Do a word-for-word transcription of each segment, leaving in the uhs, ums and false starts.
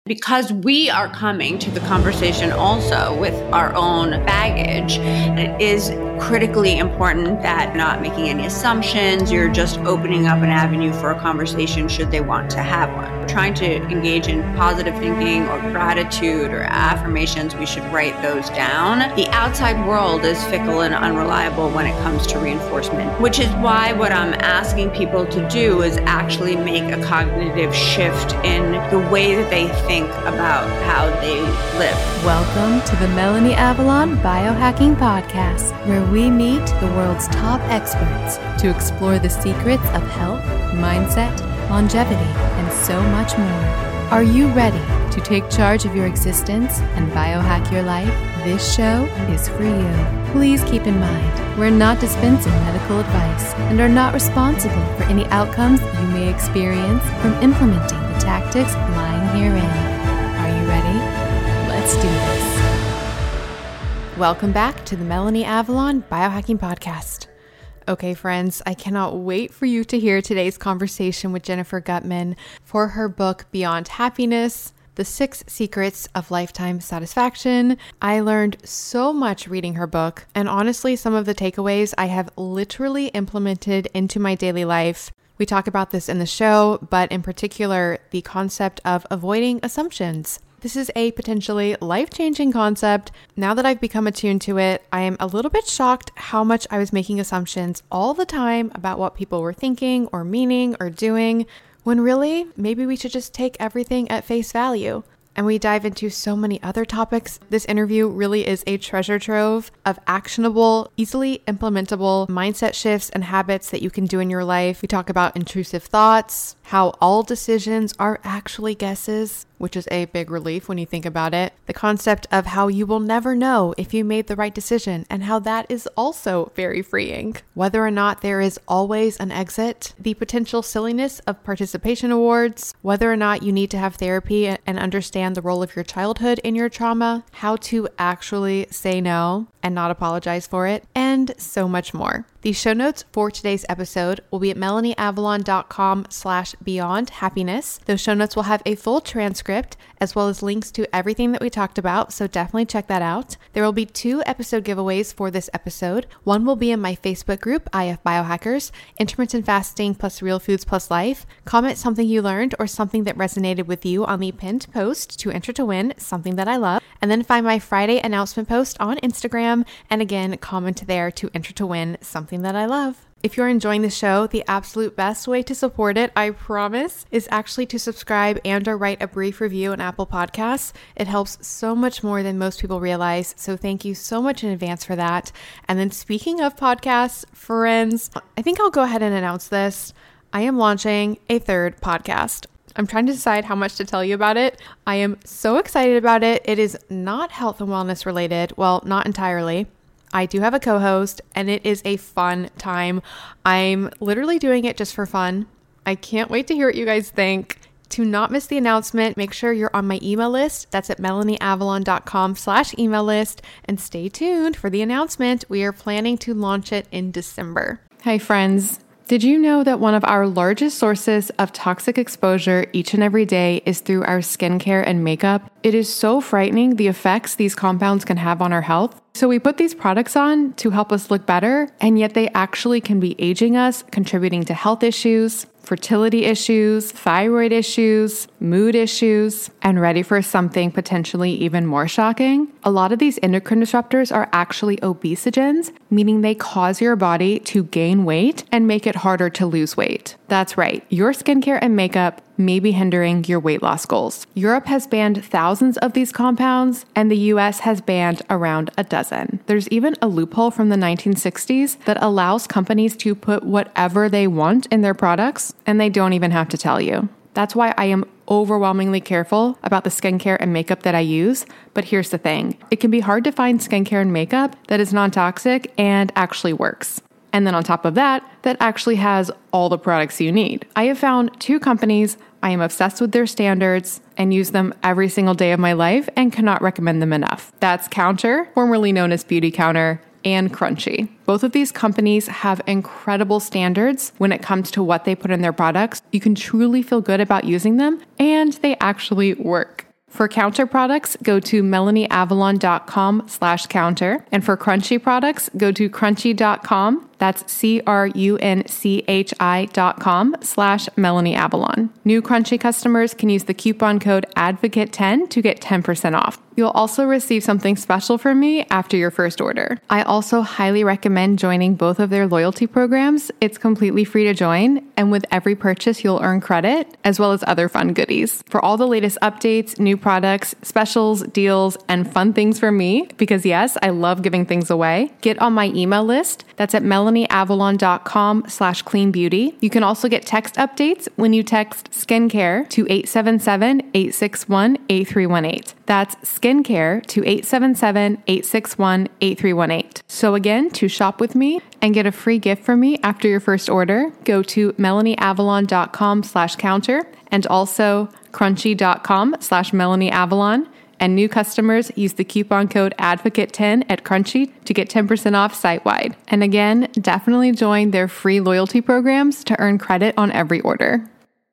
Because we are coming to the conversation also with our own baggage, it is critically important that not making any assumptions, you're just opening up an avenue for a conversation should they want to have one. We're trying to engage in positive thinking or gratitude or affirmations, we should write those down. The outside world is fickle and unreliable when it comes to reinforcement, which is why what I'm asking people to do is actually make a cognitive shift in the way that they think think about how they live. Welcome to the Melanie Avalon Biohacking Podcast, where we meet the world's top experts to explore the secrets of health, mindset, longevity, and so much more. Are you ready to take charge of your existence and biohack your life? This show is for you. Please keep in mind, we're not dispensing medical advice and are not responsible for any outcomes you may experience from implementing the tactics lying herein. Are you ready? Let's do this. Welcome back to the Melanie Avalon Biohacking Podcast. Okay, friends, I cannot wait for you to hear today's conversation with Jennifer Guttman for her book, Beyond Happiness: The Six Secrets of Lifetime Satisfaction. I learned so much reading her book, and honestly, some of the takeaways I have literally implemented into my daily life. We talk about this in the show, but in particular, the concept of avoiding assumptions. This is a potentially life-changing concept. Now that I've become attuned to it, I am a little bit shocked how much I was making assumptions all the time about what people were thinking or meaning or doing, when really, maybe we should just take everything at face value. And we dive into so many other topics. This interview really is a treasure trove of actionable, easily implementable mindset shifts and habits that you can do in your life. We talk about intrusive thoughts, how all decisions are actually guesses, which is a big relief when you think about it. The concept of how you will never know if you made the right decision and how that is also very freeing. Whether or not there is always an exit, the potential silliness of participation awards, whether or not you need to have therapy and understand the role of your childhood in your trauma, how to actually say no and not apologize for it, and so much more. The show notes for today's episode will be at melanieavalon.com slash beyond happiness. Those show notes will have a full transcript as well as links to everything that we talked about, so definitely check that out. There will be two episode giveaways for this episode. One will be in my Facebook group, I F Biohackers, Intermittent Fasting plus Real Foods plus Life. Comment something you learned or something that resonated with you on the pinned post to enter to win something that I love. And then find my Friday announcement post on Instagram, and again, comment there to enter to win something that I love. If you're enjoying the show, the absolute best way to support it, I promise, is actually to subscribe and or write a brief review on Apple Podcasts. It helps so much more than most people realize, so thank you so much in advance for that. And then speaking of podcasts, friends, I think I'll go ahead and announce this. I am launching a third podcast. I'm trying to decide how much to tell you about it. I am so excited about it. It is not health and wellness related. Well, not entirely. I do have a co-host and it is a fun time. I'm literally doing it just for fun. I can't wait to hear what you guys think. To not miss the announcement, make sure you're on my email list. That's at melanieavalon.com slash email list. And stay tuned for the announcement. We are planning to launch it in December. Hi friends. Did you know that one of our largest sources of toxic exposure each and every day is through our skincare and makeup? It is so frightening the effects these compounds can have on our health. So we put these products on to help us look better, and yet they actually can be aging us, contributing to health issues, fertility issues, thyroid issues, mood issues, and ready for something potentially even more shocking? A lot of these endocrine disruptors are actually obesogens, meaning they cause your body to gain weight and make it harder to lose weight. That's right, your skincare and makeup may be hindering your weight loss goals. Europe has banned thousands of these compounds, and the U S has banned around a dozen. There's even a loophole from the nineteen sixties that allows companies to put whatever they want in their products, and they don't even have to tell you. That's why I am overwhelmingly careful about the skincare and makeup that I use. But here's the thing. It can be hard to find skincare and makeup that is non-toxic and actually works. And then on top of that, that actually has all the products you need. I have found two companies I am obsessed with their standards and use them every single day of my life and cannot recommend them enough. That's Counter, formerly known as Beauty Counter, and Crunchy. Both of these companies have incredible standards when it comes to what they put in their products. You can truly feel good about using them, and they actually work. For Counter products, go to melanieavalon.com slash counter. And for Crunchy products, go to crunchy dot com. That's C-R-U-N-C-H-I dot com slash Melanie Avalon. New Crunchy customers can use the coupon code advocate ten to get ten percent off. You'll also receive something special from me after your first order. I also highly recommend joining both of their loyalty programs. It's completely free to join, and with every purchase, you'll earn credit, as well as other fun goodies. For all the latest updates, new products, specials, deals, and fun things for me, because yes, I love giving things away, get on my email list. That's at melanieavalon.com slash clean beauty. You can also get text updates when you text skincare to eight seven seven, eight six one, eight three one eight. That's skincare to eight seven seven, eight six one, eight three one eight. So again, to shop with me and get a free gift from me after your first order, go to melanieavalon.com slash counter and also crunchy.com slash melanieavalon. And new customers use the coupon code advocate ten at Crunchy to get ten percent off site-wide. And again, definitely join their free loyalty programs to earn credit on every order.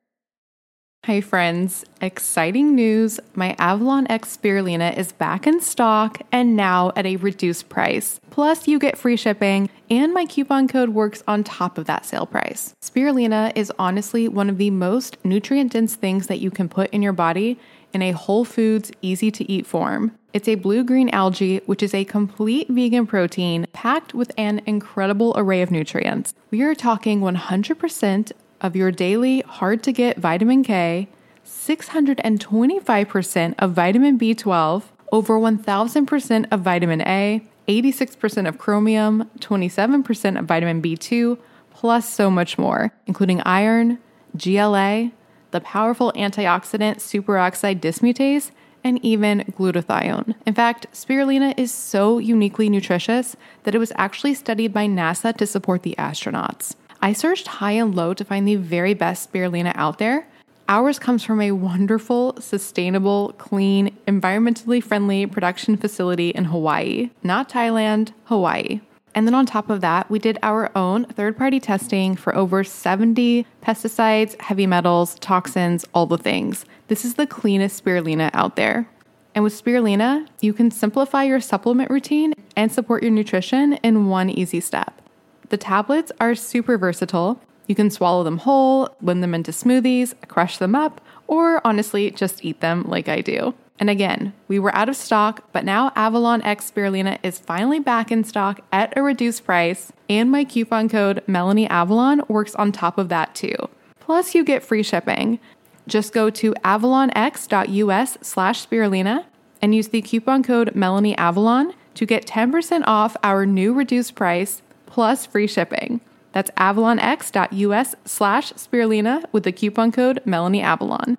Hey friends, exciting news. My Avalon X Spirulina is back in stock and now at a reduced price. Plus you get free shipping and my coupon code works on top of that sale price. Spirulina is honestly one of the most nutrient-dense things that you can put in your body in a whole foods, easy to eat form. It's a blue-green algae, which is a complete vegan protein packed with an incredible array of nutrients. We are talking one hundred percent of your daily hard-to-get vitamin K, six hundred twenty-five percent of vitamin B twelve, over one thousand percent of vitamin A, eighty-six percent of chromium, twenty-seven percent of vitamin B two, plus so much more, including iron, G L A, the powerful antioxidant superoxide dismutase, and even glutathione. In fact, spirulina is so uniquely nutritious that it was actually studied by NASA to support the astronauts. I searched high and low to find the very best spirulina out there. Ours comes from a wonderful, sustainable, clean, environmentally friendly production facility in Hawaii. Not Thailand, Hawaii. And then on top of that, we did our own third-party testing for over seventy pesticides, heavy metals, toxins, all the things. This is the cleanest spirulina out there. And with spirulina, you can simplify your supplement routine and support your nutrition in one easy step. The tablets are super versatile. You can swallow them whole, blend them into smoothies, crush them up, or honestly, just eat them like I do. And again, we were out of stock, but now Avalon X Spirulina is finally back in stock at a reduced price, and my coupon code MelanieAvalon works on top of that too. Plus, you get free shipping. Just go to avalonx.us slash spirulina and use the coupon code MelanieAvalon to get ten percent off our new reduced price plus free shipping. That's avalonx.us slash spirulina with the coupon code MelanieAvalon.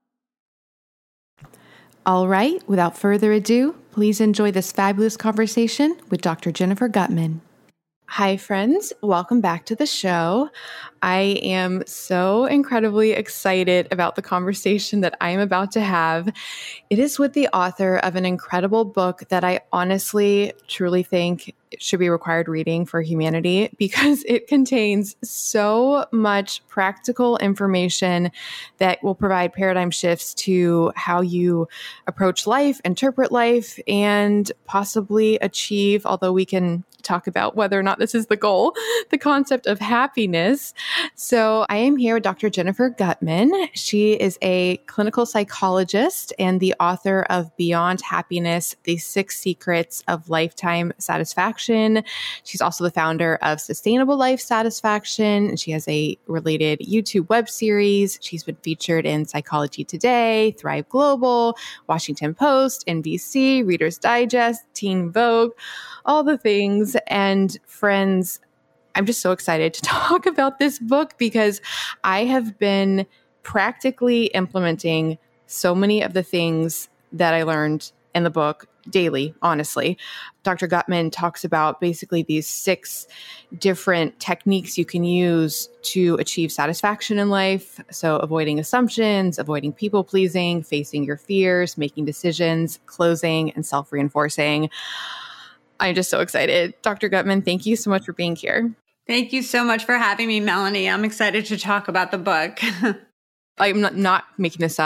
All right, without further ado, please enjoy this fabulous conversation with Doctor Jennifer Guttman. Hi, friends. Welcome back to the show. I am so incredibly excited about the conversation that I am about to have. It is with the author of an incredible book that I honestly, truly think should be required reading for humanity because it contains so much practical information that will provide paradigm shifts to how you approach life, interpret life, and possibly achieve, although we can talk about whether or not this is the goal, the concept of happiness. So I am here with Doctor Jennifer Guttman. She is a clinical psychologist and the author of Beyond Happiness, The Six Secrets of Lifetime Satisfaction. She's also the founder of Sustainable Life Satisfaction, and she has a related YouTube web series. She's been featured in Psychology Today, Thrive Global, Washington Post, N B C, Reader's Digest, Teen Vogue, all the things. And friends, I'm just so excited to talk about this book because I have been practically implementing so many of the things that I learned in the book daily, honestly. Doctor Guttman talks about basically these six different techniques you can use to achieve satisfaction in life. So avoiding assumptions, avoiding people pleasing, facing your fears, making decisions, closing, and self-reinforcing. I'm just so excited. Doctor Guttman, thank you so much for being here. Thank you so much for having me, Melanie. I'm excited to talk about the book. I'm not, not making this up.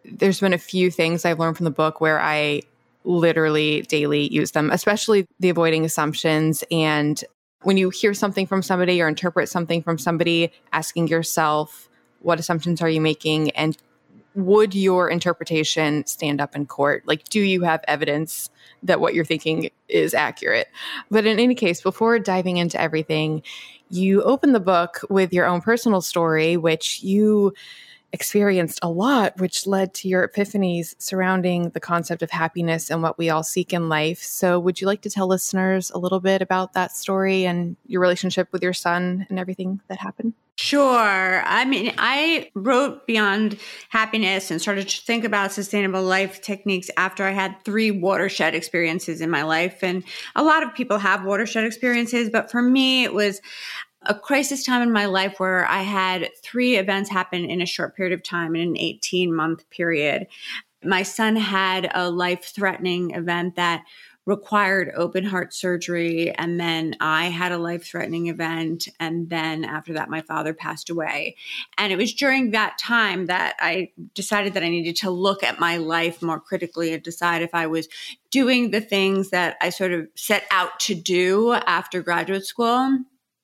there's been a few things I've learned from the book where I literally daily use them, especially the avoiding assumptions. And when you hear something from somebody or interpret something from somebody, asking yourself, what assumptions are you making? And would your interpretation stand up in court? Like, do you have evidence that what you're thinking is accurate? But in any case, before diving into everything, you open the book with your own personal story, which you experienced a lot, which led to your epiphanies surrounding the concept of happiness and what we all seek in life. So would you like to tell listeners a little bit about that story and your relationship with your son and everything that happened? Sure. I mean, I wrote Beyond Happiness and started to think about sustainable life techniques after I had three watershed experiences in my life. And a lot of people have watershed experiences, but for me, it was a crisis time in my life where I had three events happen in a short period of time, in an eighteen month period. My son had a life-threatening event that required open heart surgery. And then I had a life-threatening event. And then after that, my father passed away. And it was during that time that I decided that I needed to look at my life more critically and decide if I was doing the things that I sort of set out to do after graduate school.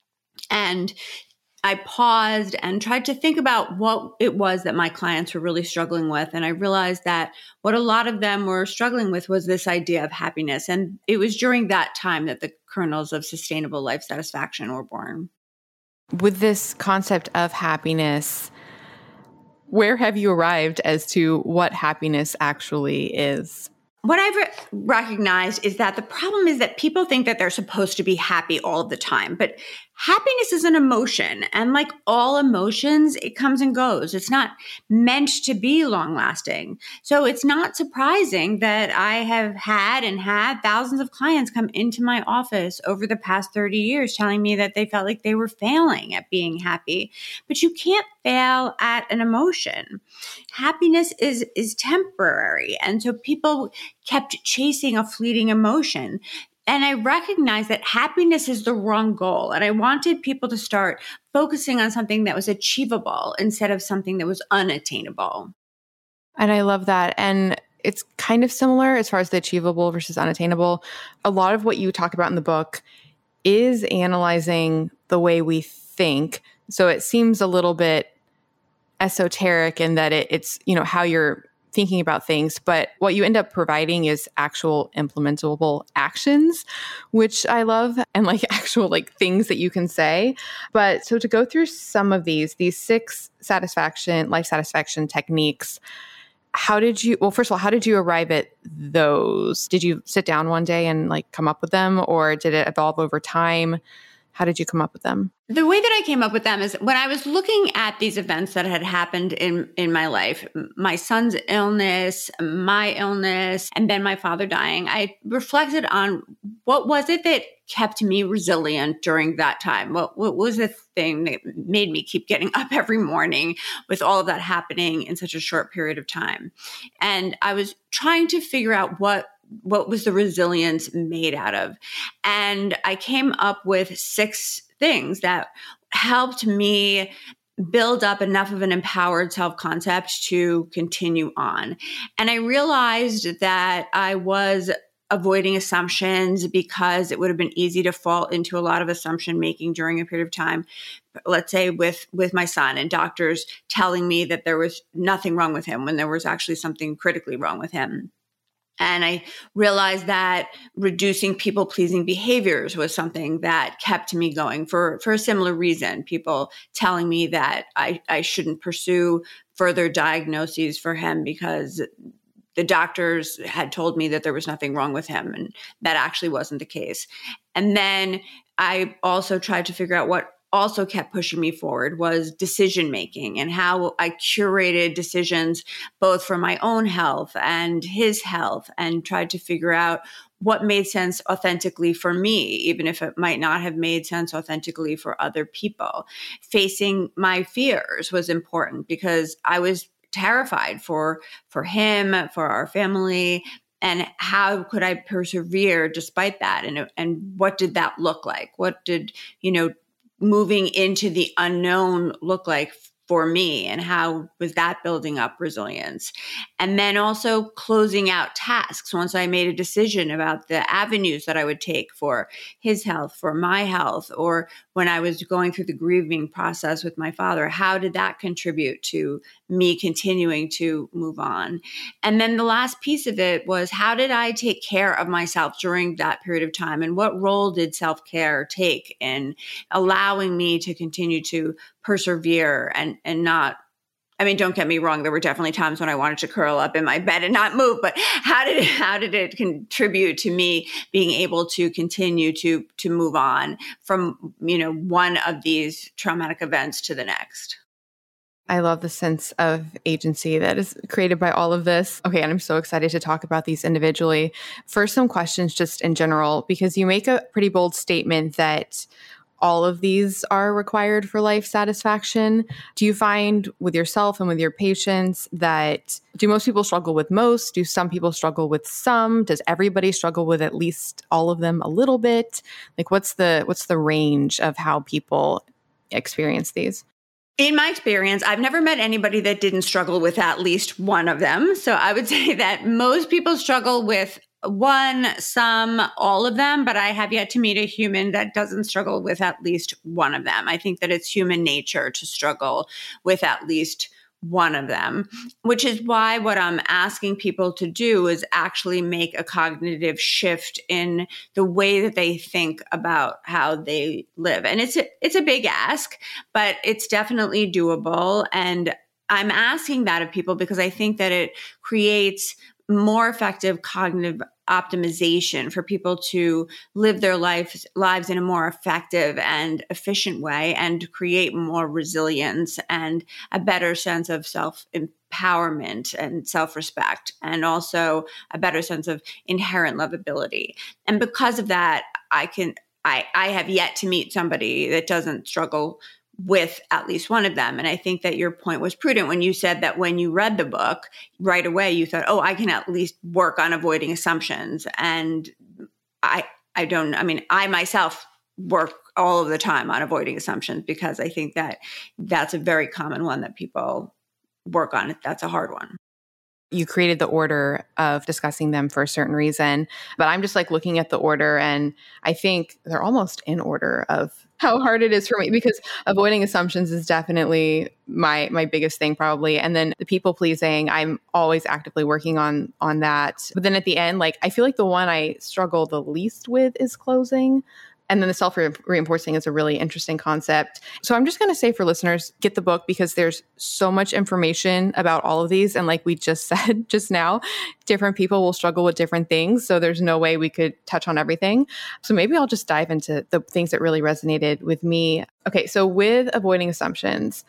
And I paused and tried to think about what it was that my clients were really struggling with. And I realized that what a lot of them were struggling with was this idea of happiness. And it was during that time that the kernels of sustainable life satisfaction were born. With this concept of happiness, where have you arrived as to what happiness actually is? What I've re- recognized is that the problem is that people think that they're supposed to be happy all the time, but happiness is an emotion. And like all emotions, it comes and goes. It's not meant to be long lasting. So it's not surprising that I have had and had thousands of clients come into my office over the past thirty years telling me that they felt like they were failing at being happy. But you can't fail at an emotion. Happiness is, is temporary. And so people kept chasing a fleeting emotion. And I recognized that happiness is the wrong goal. And I wanted people to start focusing on something that was achievable instead of something that was unattainable. And I love that. And it's kind of similar as far as the achievable versus unattainable. A lot of what you talk about in the book is analyzing the way we think. So it seems a little bit esoteric in that it, it's, you know, how you're thinking about things, but what you end up providing is actual implementable actions, which I love, and like actual like things that you can say. But so to go through some of these, these six satisfaction, life satisfaction techniques, how did you, well, first of all, how did you arrive at those? Did you sit down one day and like come up with them, or did it evolve over time? How did you come up with them? The way that I came up with them is when I was looking at these events that had happened in, in my life, my son's illness, my illness, and then my father dying, I reflected on what was it that kept me resilient during that time? What, what was the thing that made me keep getting up every morning with all of that happening in such a short period of time? And I was trying to figure out what what was the resilience made out of? And I came up with six things that helped me build up enough of an empowered self-concept to continue on. And I realized that I was avoiding assumptions because it would have been easy to fall into a lot of assumption making during a period of time. Let's say with, with my son and doctors telling me that there was nothing wrong with him when there was actually something critically wrong with him. And I realized that reducing people-pleasing behaviors was something that kept me going for, for a similar reason. People telling me that I, I shouldn't pursue further diagnoses for him because the doctors had told me that there was nothing wrong with him, and that actually wasn't the case. And then I also tried to figure out what also kept pushing me forward was decision making and how I curated decisions both for my own health and his health, and tried to figure out what made sense authentically for me, even if it might not have made sense authentically for other people. Facing my fears was important because I was terrified for, for him, for our family. And how could I persevere despite that? And, and what did that look like? What did, you know, moving into the unknown look like for me, and how was that building up resilience? And then also closing out tasks. Once I made a decision about the avenues that I would take for his health, for my health, or when I was going through the grieving process with my father, how did that contribute to me continuing to move on? And then the last piece of it was, how did I take care of myself during that period of time? And what role did self-care take in allowing me to continue to persevere and, and not, I mean, don't get me wrong, there were definitely times when I wanted to curl up in my bed and not move, but how did it, how did it contribute to me being able to continue to, to move on from, you know, one of these traumatic events to the next? I love the sense of agency that is created by all of this. Okay, and I'm so excited to talk about these individually. First, some questions just in general, because you make a pretty bold statement that all of these are required for life satisfaction. Do you find with yourself and with your patients that, do most people struggle with most? Do some people struggle with some? Does everybody struggle with at least all of them a little bit? Like, what's the what's the range of how people experience these? In my experience, I've never met anybody that didn't struggle with at least one of them. So I would say that most people struggle with one, some, all of them, but I have yet to meet a human that doesn't struggle with at least one of them. I think that it's human nature to struggle with at least one of them, which is why what I'm asking people to do is actually make a cognitive shift in the way that they think about how they live. And it's a, it's a big ask, but it's definitely doable. And I'm asking that of people because I think that it creates more effective cognitive optimization for people to live their lives lives in a more effective and efficient way and create more resilience and a better sense of self-empowerment and self-respect, and also a better sense of inherent lovability. And because of that, I can I, I have yet to meet somebody that doesn't struggle with at least one of them. And I think that your point was prudent when you said that when you read the book, right away you thought, oh, I can at least work on avoiding assumptions. And I, I don't, I mean, I myself work all of the time on avoiding assumptions because I think that that's a very common one that people work on. That's a hard one. You created the order of discussing them for a certain reason, but I'm just like looking at the order and I think they're almost in order of how hard it is for me, because avoiding assumptions is definitely my my biggest thing probably. And then the people pleasing, I'm always actively working on on that. But then at the end, like I feel like the one I struggle the least with is closing. And then the self-reinforcing is a really interesting concept. So I'm just going to say for listeners, get the book because there's so much information about all of these. And like we just said just now, different people will struggle with different things. So there's no way we could touch on everything. So maybe I'll just dive into the things that really resonated with me. Okay, so with avoiding assumptions,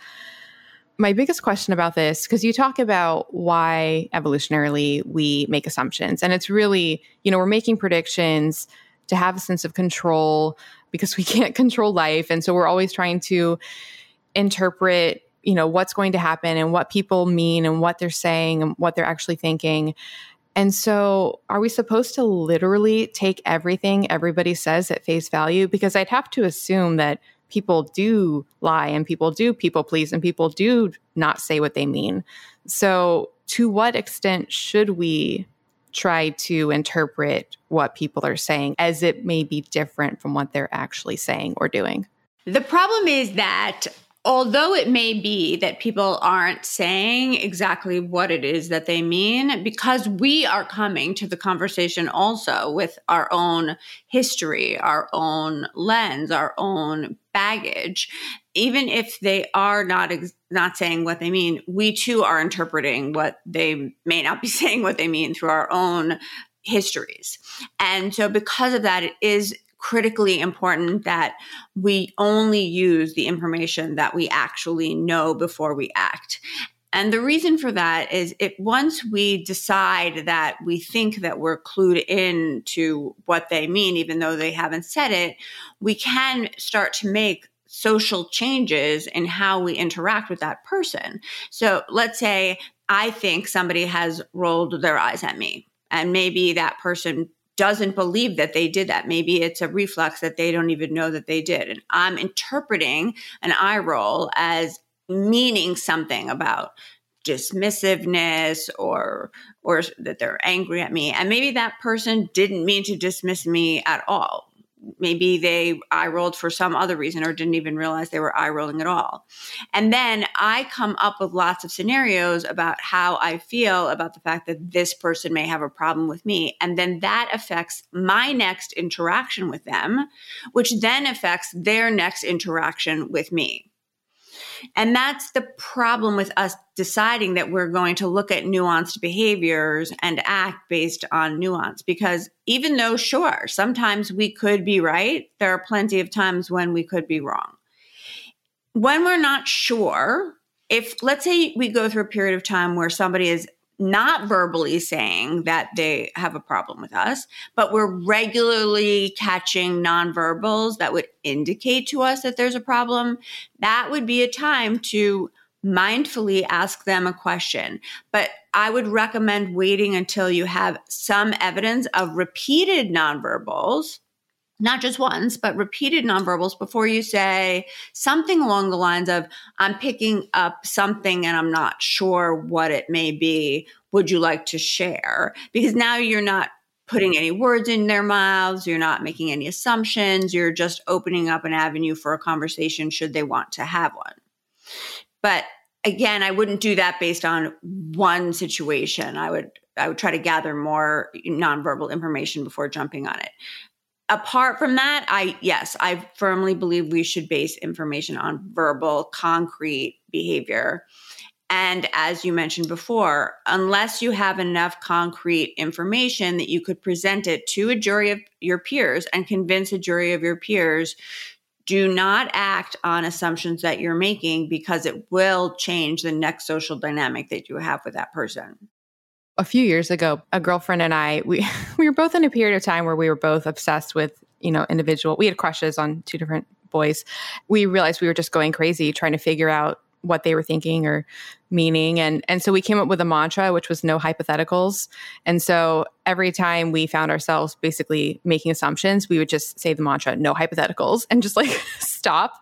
my biggest question about this, because you talk about why evolutionarily we make assumptions. And it's really, you know, we're making predictions to have a sense of control because we can't control life. And so we're always trying to interpret, you know, what's going to happen and what people mean and what they're saying and what they're actually thinking. And so are we supposed to literally take everything everybody says at face value? Because I'd have to assume that people do lie and people do people please and people do not say what they mean. So to what extent should we try to interpret what people are saying as it may be different from what they're actually saying or doing? The problem is that although it may be that people aren't saying exactly what it is that they mean, because we are coming to the conversation also with our own history, our own lens, our own baggage, even if they are not ex- not saying what they mean, we too are interpreting what they may not be saying what they mean through our own histories. And so because of that, it is critically important that we only use the information that we actually know before we act. And the reason for that is it once we decide that we think that we're clued in to what they mean, even though they haven't said it, we can start to make social changes in how we interact with that person. So let's say I think somebody has rolled their eyes at me, and maybe that person doesn't believe that they did that. Maybe it's a reflex that they don't even know that they did. And I'm interpreting an eye roll as meaning something about dismissiveness or or that they're angry at me. And maybe that person didn't mean to dismiss me at all. Maybe they eye rolled for some other reason or didn't even realize they were eye rolling at all. And then I come up with lots of scenarios about how I feel about the fact that this person may have a problem with me. And then that affects my next interaction with them, which then affects their next interaction with me. And that's the problem with us deciding that we're going to look at nuanced behaviors and act based on nuance. Because even though, sure, sometimes we could be right, there are plenty of times when we could be wrong. When we're not sure, if let's say we go through a period of time where somebody is not verbally saying that they have a problem with us, but we're regularly catching nonverbals that would indicate to us that there's a problem, that would be a time to mindfully ask them a question. But I would recommend waiting until you have some evidence of repeated nonverbals, not just once, but repeated nonverbals before you say something along the lines of, I'm picking up something and I'm not sure what it may be. Would you like to share? Because now you're not putting any words in their mouths. You're not making any assumptions. You're just opening up an avenue for a conversation should they want to have one. But again, I wouldn't do that based on one situation. I would, I would try to gather more nonverbal information before jumping on it. Apart from that, I, yes, I firmly believe we should base information on verbal, concrete behavior. And as you mentioned before, unless you have enough concrete information that you could present it to a jury of your peers and convince a jury of your peers, do not act on assumptions that you're making because it will change the next social dynamic that you have with that person. A few years ago, a girlfriend and I, we we were both in a period of time where we were both obsessed with, you know, individual. We had crushes on two different boys. We realized we were just going crazy trying to figure out what they were thinking or meaning. And, and so we came up with a mantra, which was no hypotheticals. And so every time we found ourselves basically making assumptions, we would just say the mantra, no hypotheticals, and just like stop.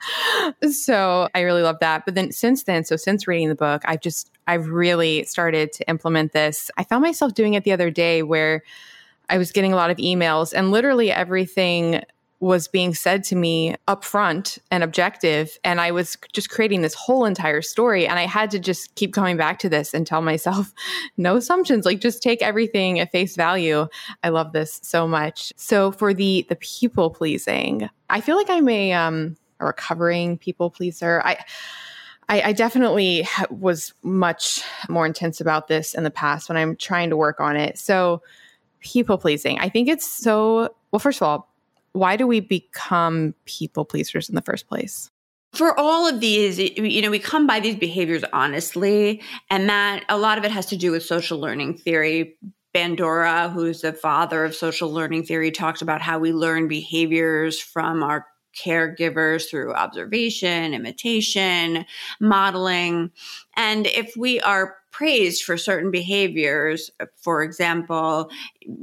So I really love that. But then since then, so since reading the book, I've just, I've really started to implement this. I found myself doing it the other day where I was getting a lot of emails and literally everything was being said to me upfront and objective. And I was just creating this whole entire story. And I had to just keep coming back to this and tell myself, no assumptions, like just take everything at face value. I love this so much. So for the the people pleasing, I feel like I'm a, um, a recovering people pleaser. I, I, I definitely ha- was much more intense about this in the past when I'm trying to work on it. So people pleasing, I think it's so, well, first of all, why do we become people pleasers in the first place? For all of these, you know, we come by these behaviors honestly, and that a lot of it has to do with social learning theory. Bandura, who's the father of social learning theory, talks about how we learn behaviors from our caregivers through observation, imitation, modeling. And if we are praised for certain behaviors, for example,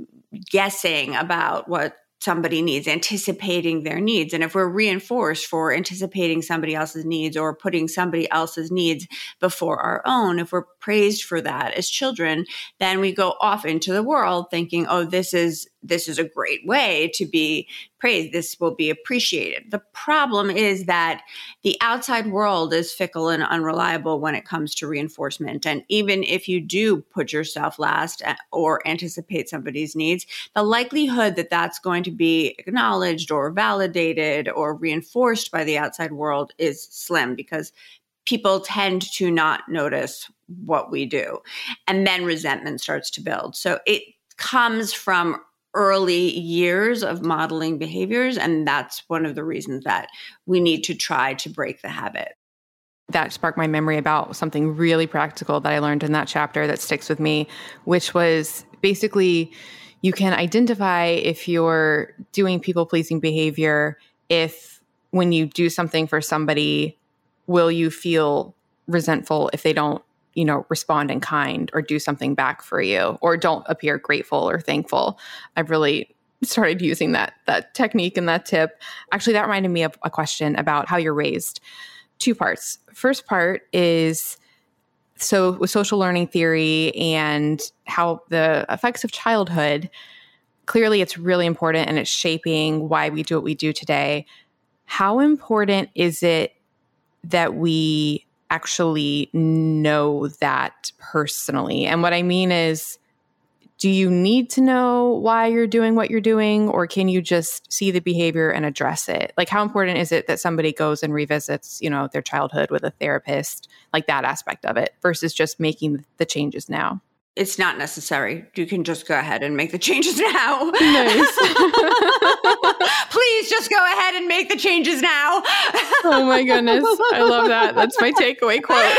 guessing about what somebody needs, anticipating their needs. And if we're reinforced for anticipating somebody else's needs or putting somebody else's needs before our own, if we're praised for that as children, then we go off into the world thinking, oh, this is this is a great way to be praised. This will be appreciated. The problem is that the outside world is fickle and unreliable when it comes to reinforcement. And even if you do put yourself last or anticipate somebody's needs, the likelihood that that's going to be acknowledged or validated or reinforced by the outside world is slim because people tend to not notice what we do. And then resentment starts to build. So it comes from early years of modeling behaviors. And that's one of the reasons that we need to try to break the habit. That sparked my memory about something really practical that I learned in that chapter that sticks with me, which was basically you can identify if you're doing people-pleasing behavior if when you do something for somebody, will you feel resentful if they don't, you know, respond in kind or do something back for you or don't appear grateful or thankful. I've really started using that that technique and that tip. Actually, that reminded me of a question about how you're raised. two parts. First part is so with social learning theory and how the effects of childhood, clearly it's really important and it's shaping why we do what we do today. How important is it that we actually know that personally? And what I mean is, do you need to know why you're doing what you're doing, or can you just see the behavior and address it? Like, how important is it that somebody goes and revisits, you know, their childhood with a therapist, like that aspect of it, versus just making the changes now? It's not necessary. You can just go ahead and make the changes now. Nice. Please just go ahead and make the changes now. Oh my goodness. I love that. That's my takeaway quote.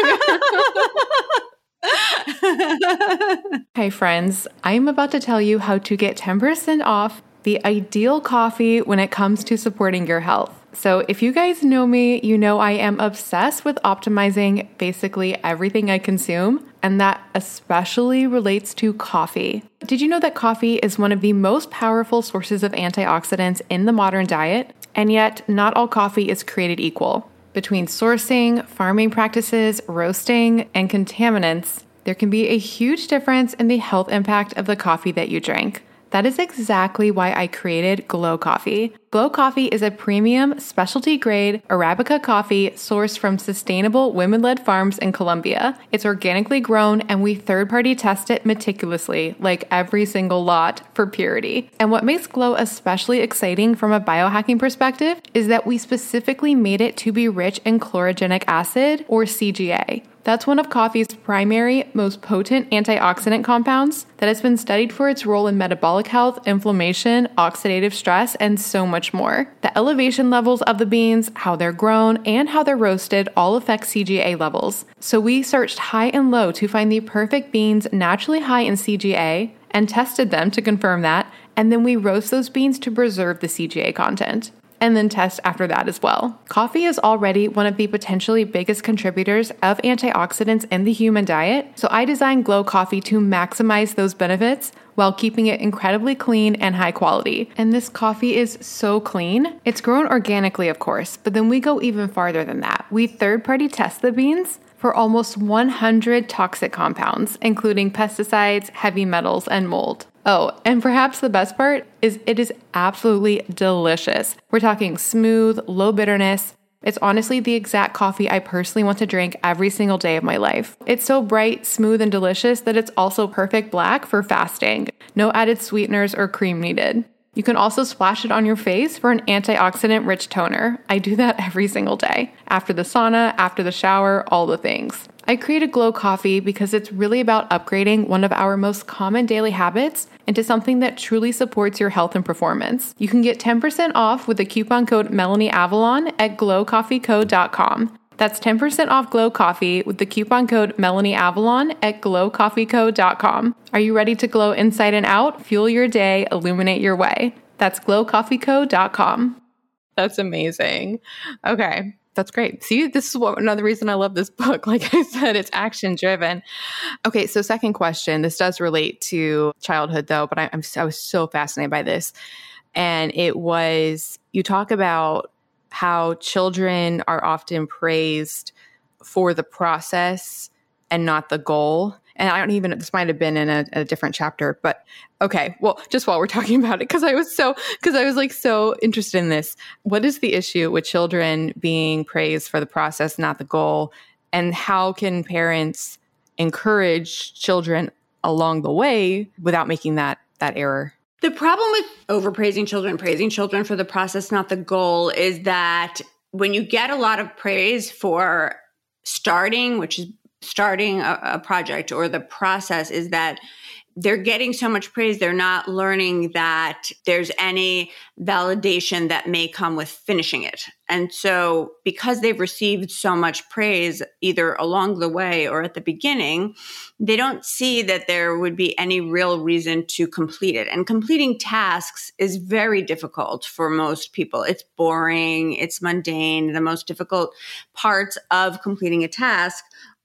Hi friends, I'm about to tell you how to get ten percent off the ideal coffee when it comes to supporting your health. So if you guys know me, you know I am obsessed with optimizing basically everything I consume, and that especially relates to coffee. Did you know that coffee is one of the most powerful sources of antioxidants in the modern diet? And yet, not all coffee is created equal. Between sourcing, farming practices, roasting, and contaminants, there can be a huge difference in the health impact of the coffee that you drink. That is exactly why I created Glow Coffee. Glow Coffee is a premium, specialty-grade Arabica coffee sourced from sustainable women-led farms in Colombia. It's organically grown, and we third-party test it meticulously, like every single lot, for purity. And what makes Glow especially exciting from a biohacking perspective is that we specifically made it to be rich in chlorogenic acid, or C G A. That's one of coffee's primary, most potent antioxidant compounds that has been studied for its role in metabolic health, inflammation, oxidative stress, and so much more. The elevation levels of the beans, how they're grown, and how they're roasted all affect C G A levels. So we searched high and low to find the perfect beans naturally high in C G A and tested them to confirm that, and then we roast those beans to preserve the C G A content. And then test after that as well. Coffee is already one of the potentially biggest contributors of antioxidants in the human diet, so I designed Glow Coffee to maximize those benefits while keeping it incredibly clean and high quality. And this coffee is so clean. It's grown organically, of course, but then we go even farther than that. We third-party test the beans for almost one hundred toxic compounds, including pesticides, heavy metals, and mold. Oh, and perhaps the best part is it is absolutely delicious. We're talking smooth, low bitterness. It's honestly the exact coffee I personally want to drink every single day of my life. It's so bright, smooth, and delicious that it's also perfect black for fasting. No added sweeteners or cream needed. You can also splash it on your face for an antioxidant-rich toner. I do that every single day. After the sauna, after the shower, all the things. I created Glow Coffee because it's really about upgrading one of our most common daily habits into something that truly supports your health and performance. You can get ten percent off with the coupon code MelanieAvalon at glow coffee co dot com. That's ten percent off Glow Coffee with the coupon code MelanieAvalon at glow coffee co dot com. Are you ready to glow inside and out? Fuel your day, illuminate your way. That's glow coffee co dot com. That's amazing. Okay. That's great. See, this is what, another reason I love this book. Like I said, it's action driven. Okay, so second question. This does relate to childhood though, but I, I'm I was so fascinated by this. And it was, you talk about how children are often praised for the process and not the goal. And I don't even, this might have been in a, a different chapter, but okay. Well, just while we're talking about it, because I was so, because I was like so interested in this. What is the issue with children being praised for the process, not the goal? And how can parents encourage children along the way without making that that error? The problem with overpraising children, praising children for the process, not the goal, is that when you get a lot of praise for starting, which is starting a, a project or the process, is that they're getting so much praise, they're not learning that there's any validation that may come with finishing it. And so because they've received so much praise, either along the way or at the beginning, they don't see that there would be any real reason to complete it. And completing tasks is very difficult for most people. It's boring, it's mundane. The most difficult parts of completing a task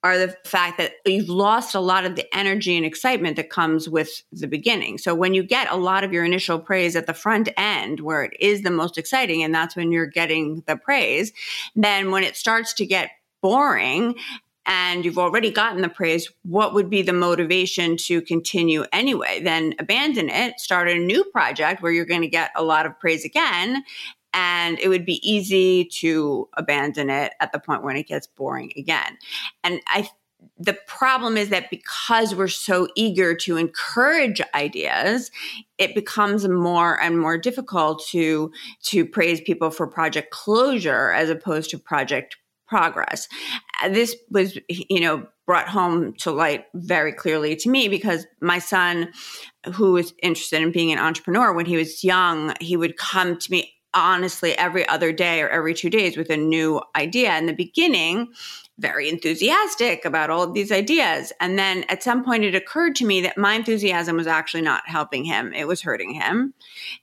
are the fact that you've lost a lot of the energy and excitement that comes with the beginning. So when you get a lot of your initial praise at the front end, where it is the most exciting, and that's when you're getting the praise, then when it starts to get boring and you've already gotten the praise, what would be the motivation to continue anyway? Then abandon it, start a new project where you're going to get a lot of praise again. And it would be easy to abandon it at the point when it gets boring again. And I, the problem is that because we're so eager to encourage ideas, it becomes more and more difficult to, to praise people for project closure as opposed to project progress. This was, you know, brought home to light very clearly to me because my son, who was interested in being an entrepreneur when he was young, he would come to me honestly every other day or every two days with a new idea. In the beginning, very enthusiastic about all of these ideas. And then at some point it occurred to me that my enthusiasm was actually not helping him. It was hurting him.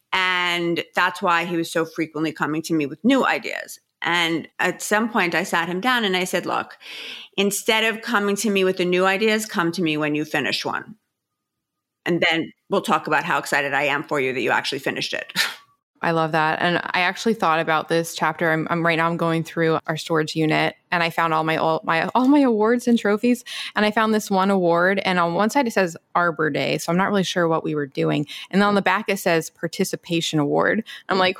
And that's why he was so frequently coming to me with new ideas. And at some point I sat him down and I said, look, instead of coming to me with the new ideas, come to me when you finish one. And then we'll talk about how excited I am for you that you actually finished it. I love that. And I actually thought about this chapter. I'm, I'm right now I'm going through our storage unit and I found all my, all my, all my awards and trophies. And I found this one award and on one side it says Arbor Day. So I'm not really sure what we were doing. And then on the back it says participation award. I'm like,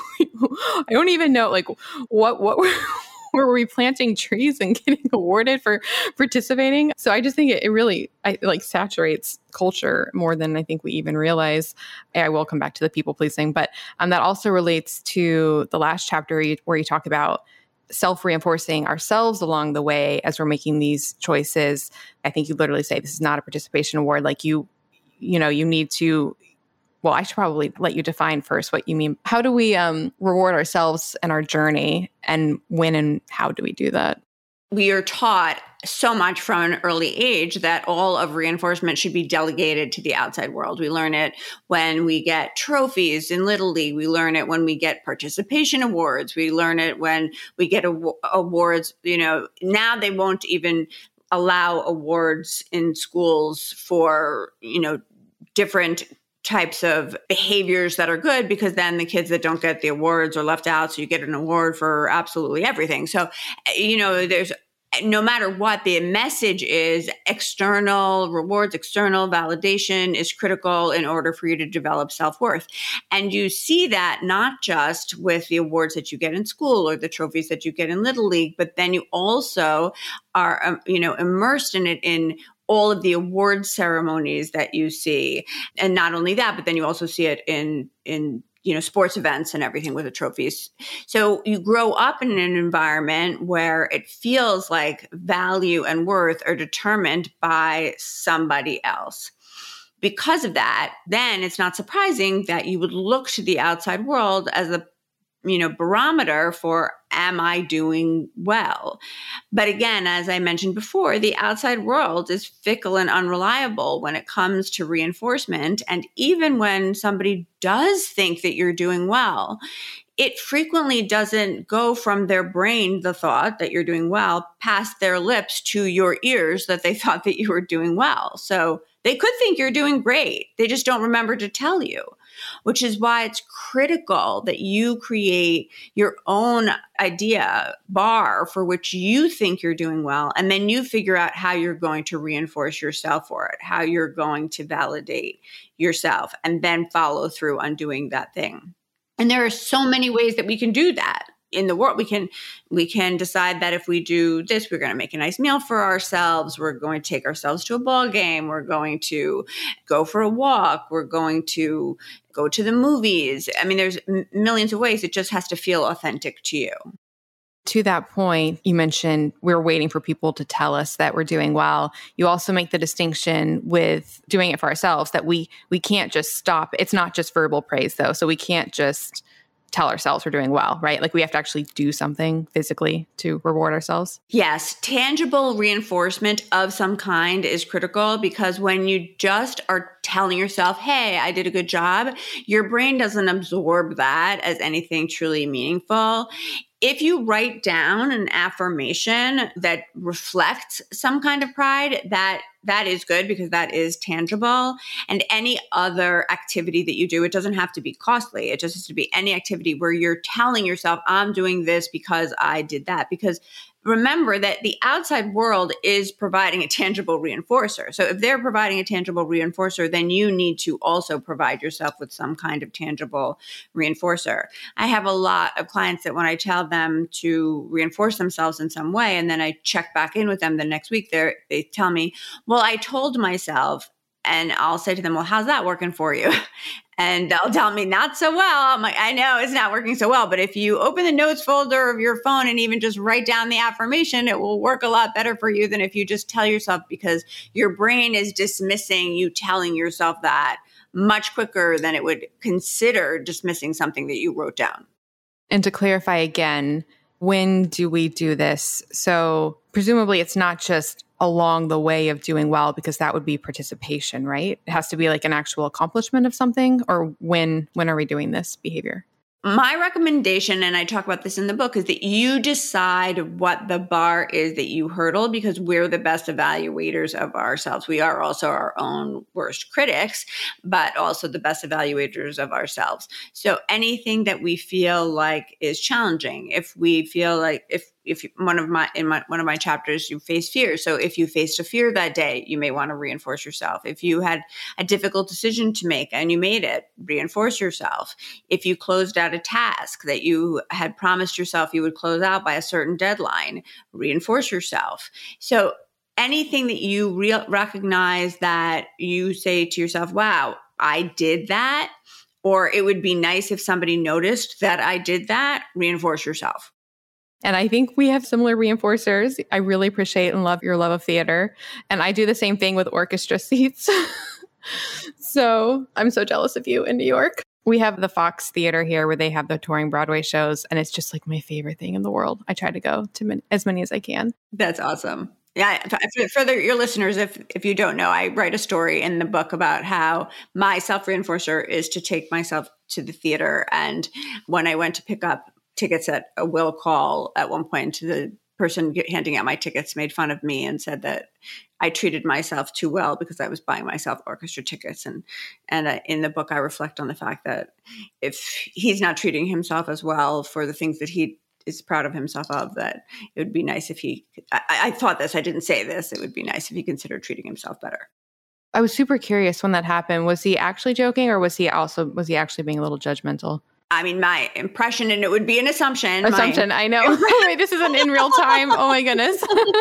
I don't even know like what, what, were we planting trees and getting awarded for participating? So I just think it, it really I, like saturates culture more than I think we even realize. I will come back to the people pleasing, but um, that also relates to the last chapter where you talk about self-reinforcing ourselves along the way as we're making these choices. I think you literally say this is not a participation award. Like you, you know, you need to Well, I should probably let you define first what you mean. How do we um, reward ourselves and our journey, and when and how do we do that? We are taught so much from an early age that all of reinforcement should be delegated to the outside world. We learn it when we get trophies in Little League. We learn it when we get participation awards. We learn it when we get aw- awards. You know, now they won't even allow awards in schools for, you know, different types of behaviors that are good, because then the kids that don't get the awards are left out. So you get an award for absolutely everything. So, you know, there's no matter what the message is, external rewards, external validation is critical in order for you to develop self-worth. And you see that not just with the awards that you get in school or the trophies that you get in Little League, but then you also are, um, you know, immersed in it in all of the award ceremonies that you see. And not only that, but then you also see it in, in, you know, sports events and everything with the trophies. So you grow up in an environment where it feels like value and worth are determined by somebody else. Because of that, then it's not surprising that you would look to the outside world as a, you know, barometer for, am I doing well? But again, as I mentioned before, the outside world is fickle and unreliable when it comes to reinforcement. And even when somebody does think that you're doing well, it frequently doesn't go from their brain, the thought that you're doing well, past their lips to your ears that they thought that you were doing well. So they could think you're doing great. They just don't remember to tell you, which is why it's critical that you create your own idea bar for which you think you're doing well. And then you figure out how you're going to reinforce yourself for it, how you're going to validate yourself, and then follow through on doing that thing. And there are so many ways that we can do that in the world. We can, we can decide that if we do this, we're going to make a nice meal for ourselves. We're going to take ourselves to a ball game. We're going to go for a walk. We're going to go to the movies. I mean, there's m- millions of ways. It just has to feel authentic to you. To that point, you mentioned we're waiting for people to tell us that we're doing well. You also make the distinction with doing it for ourselves, that we we can't just stop. It's not just verbal praise, though. So we can't just tell ourselves we're doing well, right? Like we have to actually do something physically to reward ourselves. Yes, tangible reinforcement of some kind is critical, because when you just are telling yourself, hey, I did a good job, your brain doesn't absorb that as anything truly meaningful. if you write down an affirmation that reflects some kind of pride, that that is good because that is tangible. And any other activity that you do, it doesn't have to be costly. It just has to be any activity where you're telling yourself, I'm doing this because I did that. Because remember that the outside world is providing a tangible reinforcer. So if they're providing a tangible reinforcer, then you need to also provide yourself with some kind of tangible reinforcer. I have a lot of clients that when I tell them to reinforce themselves in some way, and then I check back in with them the next week, they they tell me, well, I told myself, and I'll say to them, well, how's that working for you? And they'll tell me not so well. I'm like, I know it's not working so well, but if you open the notes folder of your phone and even just write down the affirmation, it will work a lot better for you than if you just tell yourself, because your brain is dismissing you telling yourself that much quicker than it would consider dismissing something that you wrote down. And to clarify again, when do we do this? So presumably it's not just along the way of doing well, because that would be participation, right? It has to be like an actual accomplishment of something, or when when are we doing this behavior? My recommendation, and I talk about this in the book, is that you decide what the bar is that you hurdle, because we're the best evaluators of ourselves. We are also our own worst critics, but also the best evaluators of ourselves. So anything that we feel like is challenging, if we feel like, if if one of my, in my, one of my chapters, you face fear. So if you faced a fear that day, you may want to reinforce yourself. If you had a difficult decision to make and you made it, reinforce yourself. If you closed out a task that you had promised yourself you would close out by a certain deadline, reinforce yourself. So anything that you re- recognize that you say to yourself, wow, I did that, or it would be nice if somebody noticed that I did that, reinforce yourself. And I think we have similar reinforcers. I really appreciate and love your love of theater. And I do the same thing with orchestra seats. So I'm so jealous of you in New York. We have the Fox Theater here where they have the touring Broadway shows. And it's just like my favorite thing in the world. I try to go to many, as many as I can. That's awesome. Yeah. For the, your listeners, if if you don't know, I write a story in the book about how my self-reinforcer is to take myself to the theater. And when I went to pick up tickets at a will call at one point, the person handing out my tickets made fun of me and said that I treated myself too well because I was buying myself orchestra tickets. And and uh, in the book, I reflect on the fact that if he's not treating himself as well for the things that he is proud of himself of, that it would be nice if he, I, I thought this, I didn't say this, it would be nice if he considered treating himself better. I was super curious when that happened. Was he actually joking, or was he also, was he actually being a little judgmental? I mean, my impression, and it would be an assumption. Assumption, my, I know. Wait, this isn't in real time. Oh my goodness.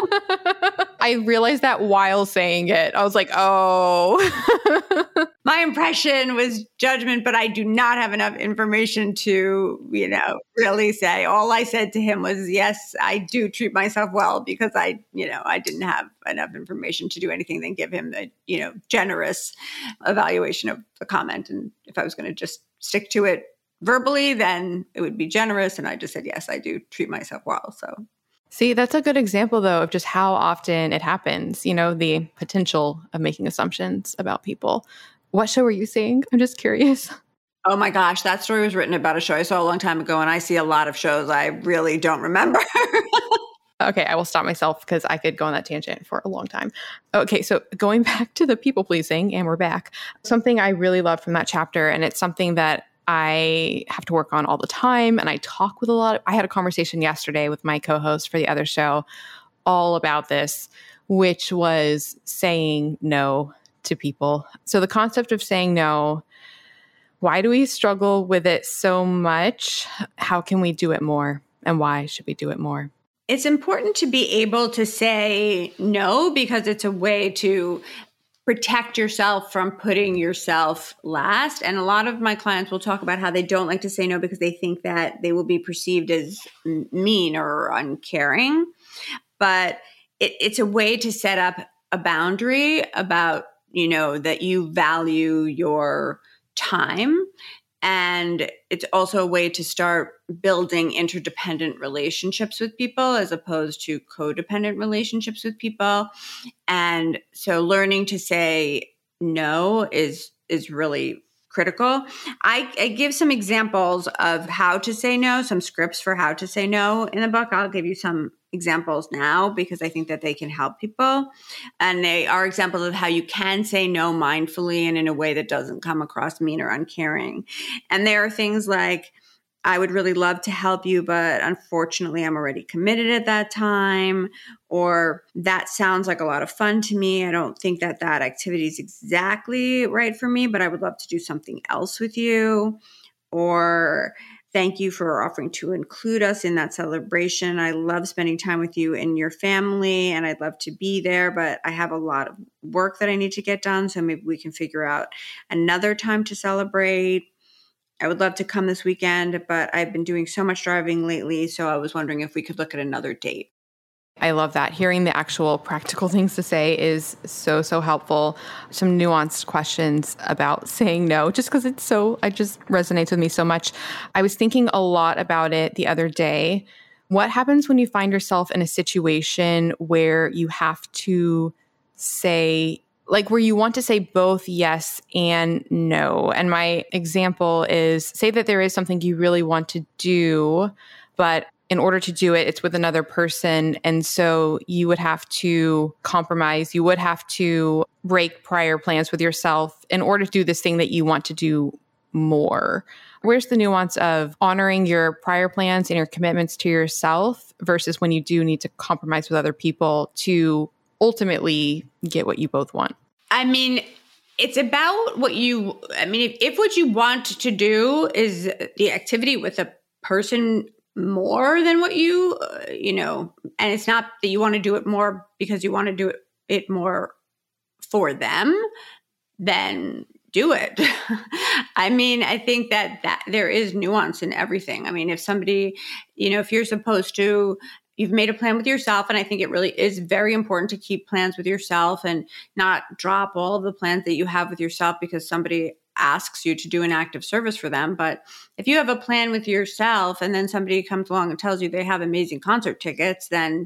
I realized that while saying it. I was like, oh. My impression was judgment, but I do not have enough information to, you know, really say. All I said to him was, yes, I do treat myself well, because I, you know, I didn't have enough information to do anything than give him the, you know, generous evaluation of the comment. And if I was going to just stick to it verbally, then it would be generous. And I just said, yes, I do treat myself well. So see, that's a good example, though, of just how often it happens, you know, the potential of making assumptions about people. What show were you seeing? I'm just curious. Oh my gosh, that story was written about a show I saw a long time ago, and I see a lot of shows I really don't remember. Okay, I will stop myself because I could go on that tangent for a long time. Okay, so going back to the people pleasing, and we're back. Something I really loved from that chapter, and it's something that I have to work on all the time. And I talk with a lot of, I had a conversation yesterday with my co-host for the other show all about this, which was saying no to people. So the concept of saying no, why do we struggle with it so much? How can we do it more? And why should we do it more? It's important to be able to say no, because it's a way to protect yourself from putting yourself last. And a lot of my clients will talk about how they don't like to say no because they think that they will be perceived as mean or uncaring. But it, it's a way to set up a boundary about, you know, that you value your time. And it's also a way to start building interdependent relationships with people as opposed to codependent relationships with people. And so learning to say no is is really critical. I, I give some examples of how to say no, some scripts for how to say no in the book. I'll give you some examples now because I think that they can help people. And they are examples of how you can say no mindfully and in a way that doesn't come across mean or uncaring. And there are things like, I would really love to help you, but unfortunately, I'm already committed at that time. Or that sounds like a lot of fun to me. I don't think that that activity is exactly right for me, but I would love to do something else with you. Or thank you for offering to include us in that celebration. I love spending time with you and your family, and I'd love to be there, but I have a lot of work that I need to get done. So maybe we can figure out another time to celebrate. I would love to come this weekend, but I've been doing so much driving lately, so I was wondering if we could look at another date. I love that. Hearing the actual practical things to say is so, so helpful. Some nuanced questions about saying no, just because it's so, it just resonates with me so much. I was thinking a lot about it the other day. What happens when you find yourself in a situation where you have to say like where you want to say both yes and no? And my example is, say that there is something you really want to do, but in order to do it, it's with another person. And so you would have to compromise. You would have to break prior plans with yourself in order to do this thing that you want to do more. Where's the nuance of honoring your prior plans and your commitments to yourself versus when you do need to compromise with other people to ultimately get what you both want? I mean, it's about what you, I mean, if, if what you want to do is the activity with a person more than what you, uh, you know, and it's not that you want to do it more because you want to do it, it more for them, then do it. I mean, I think that, that there is nuance in everything. I mean, if somebody, you know, if you're supposed to, you've made a plan with yourself, and I think it really is very important to keep plans with yourself and not drop all of the plans that you have with yourself because somebody asks you to do an act of service for them. But if you have a plan with yourself and then somebody comes along and tells you they have amazing concert tickets, then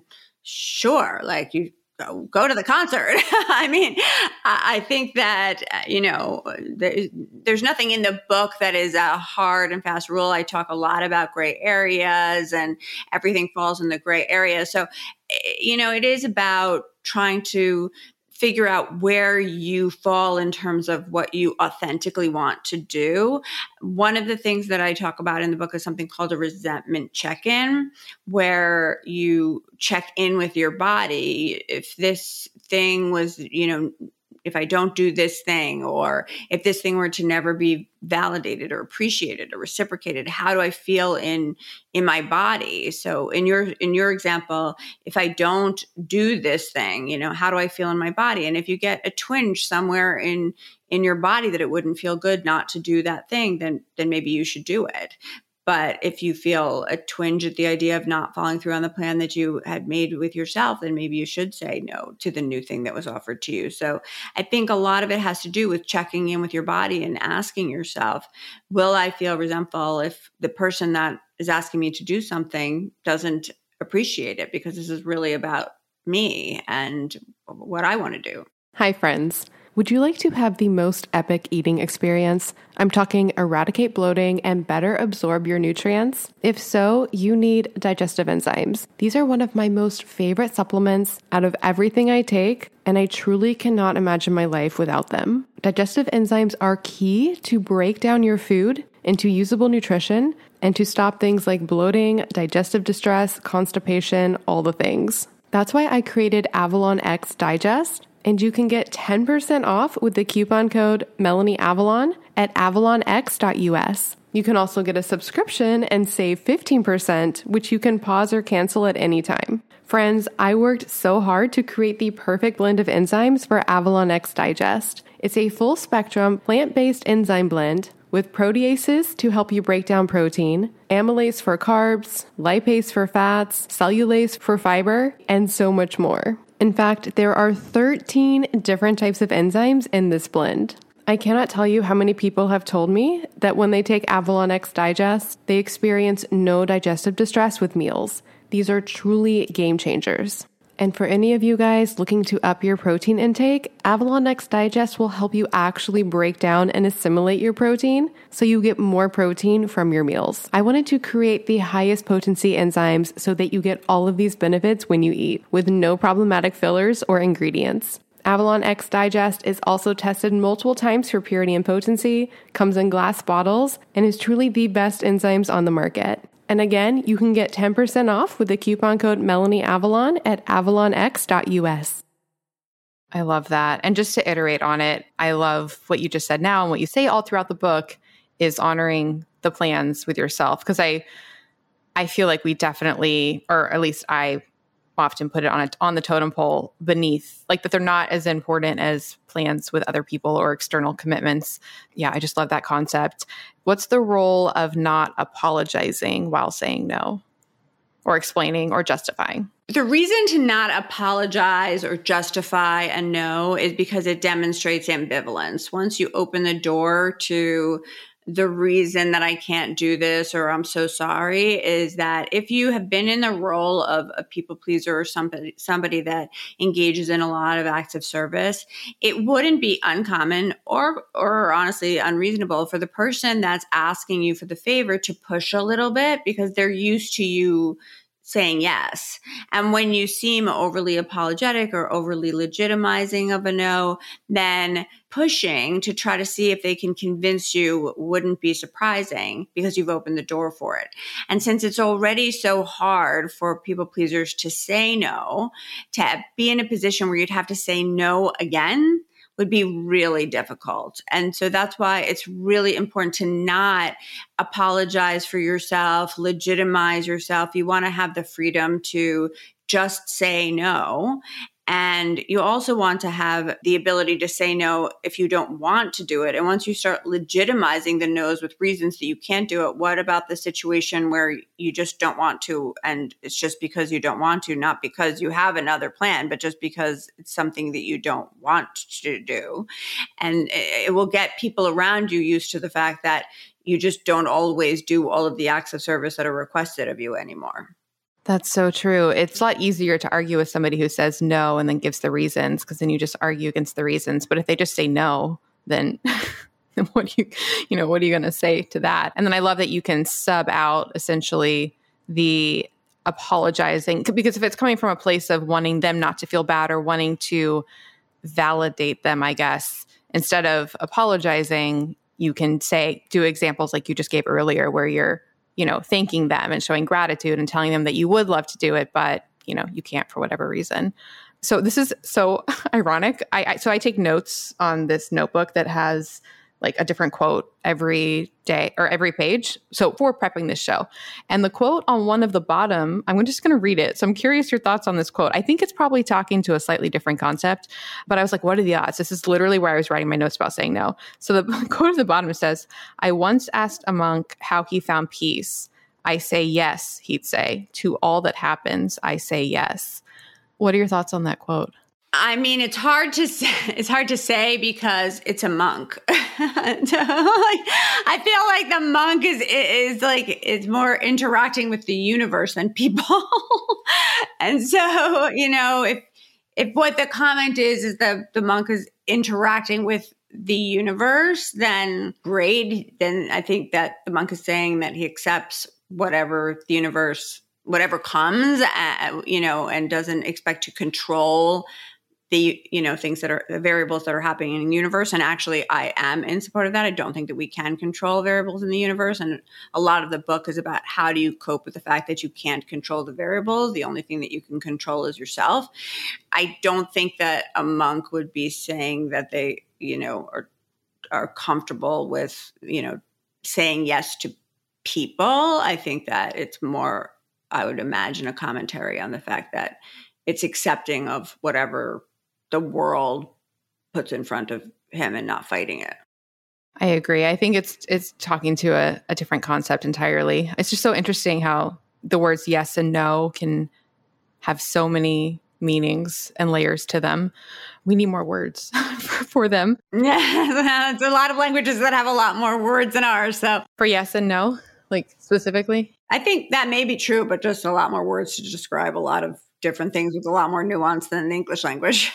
sure, like you go, go to the concert. I mean, I think that, you know, there, there's nothing in the book that is a hard and fast rule. I talk a lot about gray areas and everything falls in the gray area. So, you know, it is about trying to figure out where you fall in terms of what you authentically want to do. One of the things that I talk about in the book is something called a resentment check-in, where you check in with your body. If this thing was, you know, if I don't do this thing, or if this thing were to never be validated or appreciated or reciprocated, how do I feel in in my body? So in your in your example, if I don't do this thing, you know, how do I feel in my body? And if you get a twinge somewhere in in your body that it wouldn't feel good not to do that thing, then then maybe you should do it. But if you feel a twinge at the idea of not following through on the plan that you had made with yourself, then maybe you should say no to the new thing that was offered to you. So I think a lot of it has to do with checking in with your body and asking yourself, will I feel resentful if the person that is asking me to do something doesn't appreciate it? Because this is really about me and what I want to do. Hi, friends. Would you like to have the most epic eating experience? I'm talking eradicate bloating and better absorb your nutrients. If so, you need digestive enzymes. These are one of my most favorite supplements out of everything I take, and I truly cannot imagine my life without them. Digestive enzymes are key to break down your food into usable nutrition and to stop things like bloating, digestive distress, constipation, all the things. That's why I created Avalon X Digest. And you can get ten percent off with the coupon code MelanieAvalon at avalon x dot u s. You can also get a subscription and save fifteen percent, which you can pause or cancel at any time. Friends, I worked so hard to create the perfect blend of enzymes for Avalon X Digest. It's a full-spectrum, plant-based enzyme blend with proteases to help you break down protein, amylase for carbs, lipase for fats, cellulase for fiber, and so much more. In fact, there are thirteen different types of enzymes in this blend. I cannot tell you how many people have told me that when they take Avalon X Digest, they experience no digestive distress with meals. These are truly game changers. And for any of you guys looking to up your protein intake, Avalon X Digest will help you actually break down and assimilate your protein so you get more protein from your meals. I wanted to create the highest potency enzymes so that you get all of these benefits when you eat with no problematic fillers or ingredients. Avalon X Digest is also tested multiple times for purity and potency, comes in glass bottles, and is truly the best enzymes on the market. And again, you can get ten percent off with the coupon code MelanieAvalon at avalon x dot u s. I love that. And just to iterate on it, I love what you just said now and what you say all throughout the book is honoring the plans with yourself. Because I I feel like we definitely, or at least I often put it on a, on the totem pole beneath, like that they're not as important as plans with other people or external commitments. Yeah, I just love that concept. What's the role of not apologizing while saying no, or explaining or justifying? The reason to not apologize or justify a no is because it demonstrates ambivalence. Once you open the door to the reason that I can't do this or I'm so sorry is that if you have been in the role of a people pleaser or somebody, somebody that engages in a lot of acts of service, it wouldn't be uncommon or, or honestly unreasonable for the person that's asking you for the favor to push a little bit because they're used to you saying yes. And when you seem overly apologetic or overly legitimizing of a no, then pushing to try to see if they can convince you wouldn't be surprising because you've opened the door for it. And since it's already so hard for people pleasers to say no, to be in a position where you'd have to say no again would be really difficult. And so that's why it's really important to not apologize for yourself, legitimize yourself. You want to have the freedom to just say no. And you also want to have the ability to say no if you don't want to do it. And once you start legitimizing the no's with reasons that you can't do it, what about the situation where you just don't want to? And it's just because you don't want to, not because you have another plan, but just because it's something that you don't want to do. And it will get people around you used to the fact that you just don't always do all of the acts of service that are requested of you anymore. That's so true. It's a lot easier to argue with somebody who says no and then gives the reasons, because then you just argue against the reasons. But if they just say no, then what do you, you know, what are you going to say to that? And then I love that you can sub out essentially the apologizing, because if it's coming from a place of wanting them not to feel bad or wanting to validate them, I guess, instead of apologizing, you can say, do examples like you just gave earlier where you're, you know, thanking them and showing gratitude and telling them that you would love to do it, but, you know, you can't for whatever reason. So this is so ironic. I, I so I take notes on this notebook that has like a different quote every day or every page. So for prepping this show, and the quote on one of the bottom, I'm just going to read it. So I'm curious your thoughts on this quote. I think it's probably talking to a slightly different concept, but I was like, what are the odds? This is literally where I was writing my notes about saying no. So the quote at the bottom says, I once asked a monk how he found peace. I say yes, he'd say. To all that happens, I say yes. What are your thoughts on that quote? I mean, it's hard to say, it's hard to say because it's a monk. I feel like the monk is is like is more interacting with the universe than people. And so, you know, if if what the comment is is that the monk is interacting with the universe, then great. Then I think that the monk is saying that he accepts whatever the universe, whatever comes, uh, you know, and doesn't expect to control the, you know, things that are the variables that are happening in the universe. And actually, I am in support of that. I don't think that we can control variables in the universe. And a lot of the book is about how do you cope with the fact that you can't control the variables. The only thing that you can control is yourself. I don't think that a monk would be saying that they, you know, are, are comfortable with, you know, saying yes to people. I think that it's more, I would imagine, a commentary on the fact that it's accepting of whatever the world puts in front of him and not fighting it. I agree. I think it's it's talking to a, a different concept entirely. It's just so interesting how the words yes and no can have so many meanings and layers to them. We need more words for them. Yeah, it's a lot of languages that have a lot more words than ours. So for yes and no, like specifically? I think that may be true, but just a lot more words to describe a lot of different things with a lot more nuance than the English language.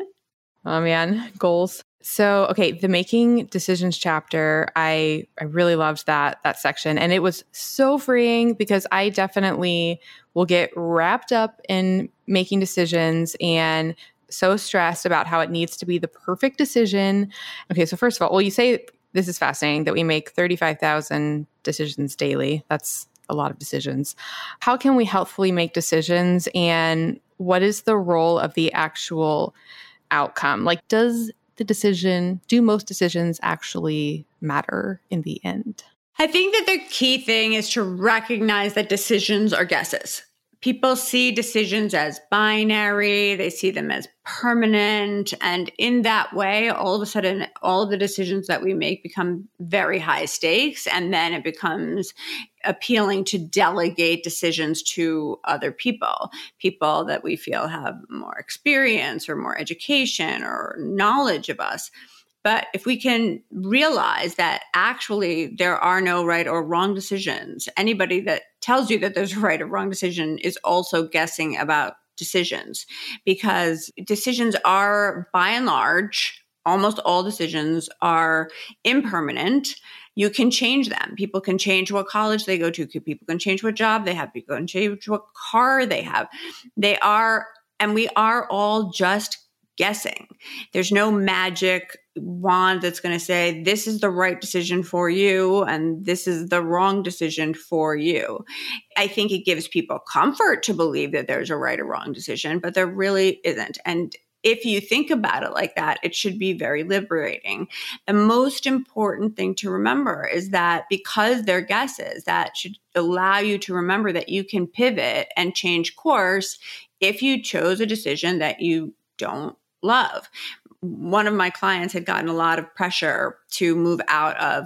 Oh man, goals. So, okay, the making decisions chapter, I I really loved that that section, and it was so freeing because I definitely will get wrapped up in making decisions and so stressed about how it needs to be the perfect decision. Okay, so first of all, well, you say this is fascinating that we make thirty-five thousand decisions daily. That's a lot of decisions. How can we healthfully make decisions, and what is the role of the actual outcome? Like, does the decision, do most decisions actually matter in the end? I think that the key thing is to recognize that decisions are guesses. People see decisions as binary, they see them as permanent, and in that way, all of a sudden, all of the decisions that we make become very high stakes, and then it becomes appealing to delegate decisions to other people, people that we feel have more experience or more education or knowledge of us. But if we can realize that actually there are no right or wrong decisions, anybody that tells you that there's a right or wrong decision is also guessing about decisions, because decisions are, by and large, almost all decisions are impermanent. You can change them. People can change what college they go to. People can change what job they have. People can change what car they have. They are, and we are all just guessing. There's no magic wand that's going to say, this is the right decision for you and this is the wrong decision for you. I think it gives people comfort to believe that there's a right or wrong decision, but there really isn't. And if you think about it like that, it should be very liberating. The most important thing to remember is that because they're guesses, that should allow you to remember that you can pivot and change course if you chose a decision that you don't love. One of my clients had gotten a lot of pressure to move out of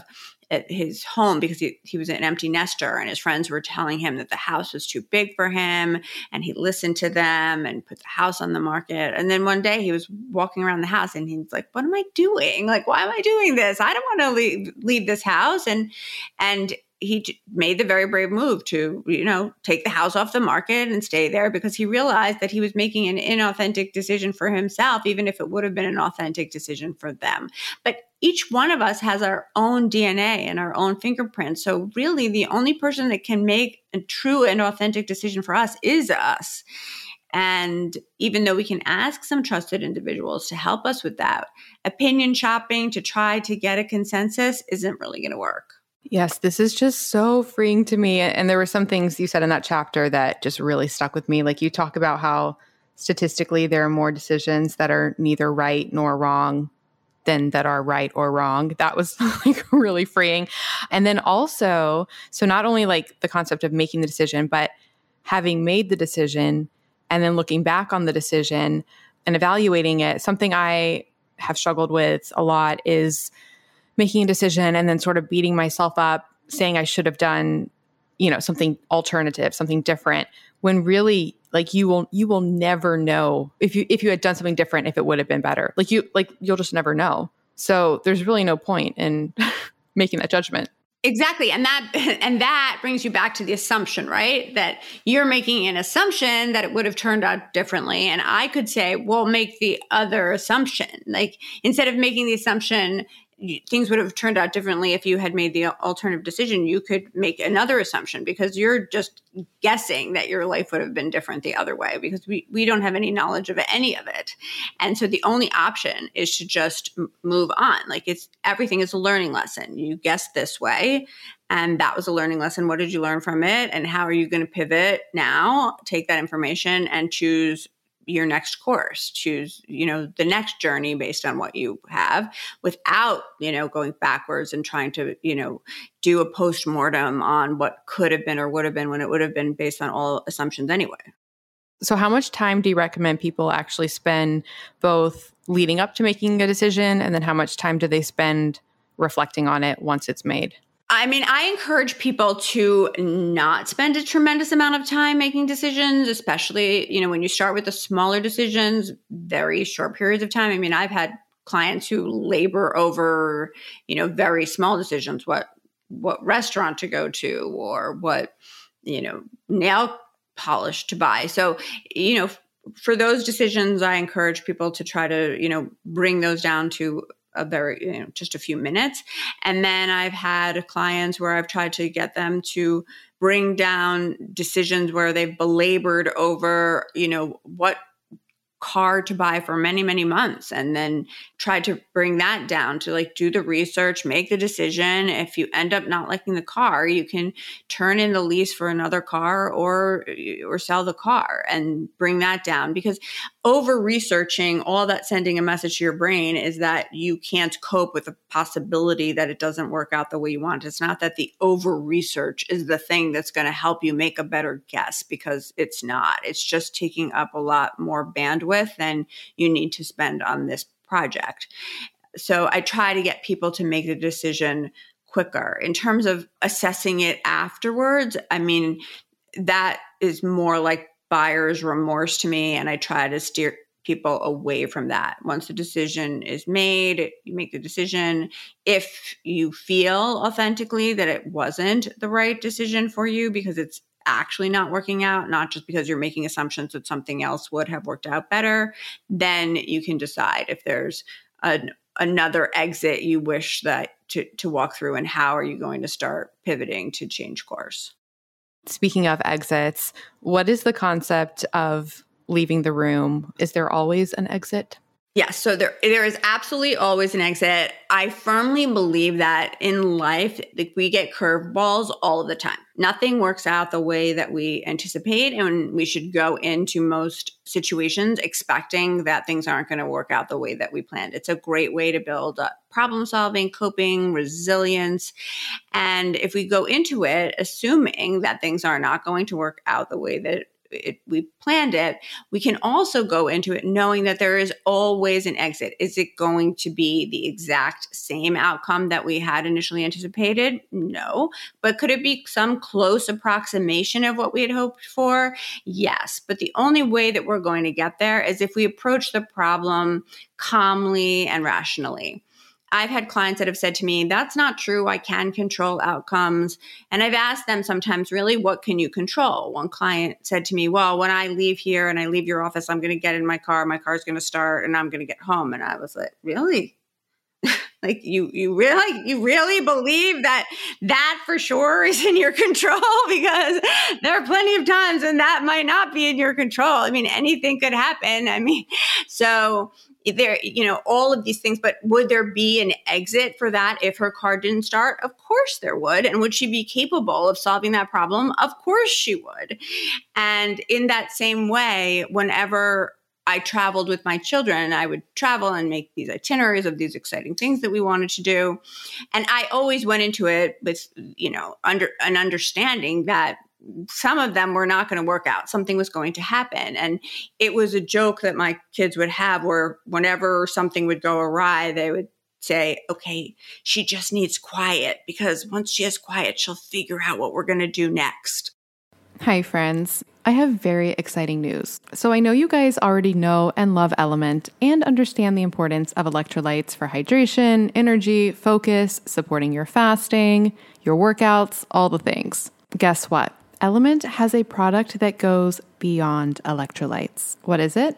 his home because he, he was an empty nester, and his friends were telling him that the house was too big for him, and he listened to them and put the house on the market. And then one day he was walking around the house and he's like, what am I doing? Like, why am I doing this? I don't want to leave, leave this house. And, and he t- made the very brave move to, you know, take the house off the market and stay there because he realized that he was making an inauthentic decision for himself, even if it would have been an authentic decision for them. But each one of us has our own D N A and our own fingerprints. So really the only person that can make a true and authentic decision for us is us. And even though we can ask some trusted individuals to help us with that, opinion shopping to try to get a consensus isn't really going to work. Yes, this is just so freeing to me. And there were some things you said in that chapter that just really stuck with me. Like you talk about how statistically there are more decisions that are neither right nor wrong than that are right or wrong. That was like really freeing. And then also, so not only like the concept of making the decision, but having made the decision and then looking back on the decision and evaluating it. Something I have struggled with a lot is making a decision and then sort of beating myself up, saying I should have done, you know, something alternative, something different, when really like you will, you will never know if you, if you had done something different, if it would have been better. Like you, like you'll just never know. So there's really no point in making that judgment. Exactly. And that, and that brings you back to the assumption, right? That you're making an assumption that it would have turned out differently. And I could say, well, make the other assumption. Like instead of making the assumption, things would have turned out differently if you had made the alternative decision, you could make another assumption because you're just guessing that your life would have been different the other way because we, we don't have any knowledge of any of it. And so the only option is to just move on. Like it's everything is a learning lesson. You guessed this way and that was a learning lesson. What did you learn from it? And how are you going to pivot now? Take that information and choose your next course, choose, you know, the next journey based on what you have without, you know, going backwards and trying to, you know, do a postmortem on what could have been or would have been when it would have been based on all assumptions anyway. So how much time do you recommend people actually spend both leading up to making a decision and then how much time do they spend reflecting on it once it's made? I mean, I encourage people to not spend a tremendous amount of time making decisions, especially, you know, when you start with the smaller decisions, very short periods of time. I mean, I've had clients who labor over, you know, very small decisions, what, what restaurant to go to or what, you know, nail polished to buy. So, you know, for those decisions, I encourage people to try to, you know, bring those down to a very, you know, just a few minutes. And then I've had clients where I've tried to get them to bring down decisions where they've belabored over, you know, what car to buy for many, many months, and then try to bring that down to like do the research, make the decision. If you end up not liking the car, you can turn in the lease for another car or or sell the car and bring that down. Because over researching, all that sending a message to your brain is that you can't cope with the possibility that it doesn't work out the way you want. It's not that the over research is the thing that's going to help you make a better guess, because it's not. It's just taking up a lot more bandwidth than you need to spend on this project. So I try to get people to make the decision quicker. In terms of assessing it afterwards, I mean, that is more like buyer's remorse to me, and I try to steer people away from that. Once the decision is made, you make the decision. If you feel authentically that it wasn't the right decision for you because it's actually not working out, not just because you're making assumptions that something else would have worked out better, then you can decide if there's an, another exit you wish that to, to walk through, and how are you going to start pivoting to change course. Speaking of exits, what is the concept of leaving the room? Is there always an exit? Yes, so there there is absolutely always an exit. I firmly believe that in life, like, we get curveballs all of the time. Nothing works out the way that we anticipate, and we should go into most situations expecting that things aren't going to work out the way that we planned. It's a great way to build up problem solving, coping, resilience. And if we go into it assuming that things are not going to work out the way that It, we planned it, we can also go into it knowing that there is always an exit. Is it going to be the exact same outcome that we had initially anticipated? No. But could it be some close approximation of what we had hoped for? Yes. But the only way that we're going to get there is if we approach the problem calmly and rationally. I've had clients that have said to me, that's not true. I can control outcomes. And I've asked them sometimes, really, what can you control? One client said to me, well, when I leave here and I leave your office, I'm going to get in my car, my car's going to start, and I'm going to get home. And I was like, really? Like, you, you really, you really believe that that for sure is in your control? Because there are plenty of times when that might not be in your control. I mean, anything could happen. I mean, so there, you know, all of these things, but would there be an exit for that if her car didn't start? Of course there would. And would she be capable of solving that problem? Of course she would. And in that same way, whenever I traveled with my children, I would travel and make these itineraries of these exciting things that we wanted to do. And I always went into it with, you know, under an understanding that some of them were not going to work out. Something was going to happen. And it was a joke that my kids would have where whenever something would go awry, they would say, okay, she just needs quiet, because once she has quiet, she'll figure out what we're going to do next. Hi, friends. I have very exciting news. So I know you guys already know and love Element and understand the importance of electrolytes for hydration, energy, focus, supporting your fasting, your workouts, all the things. Guess what? Element has a product that goes beyond electrolytes. What is it?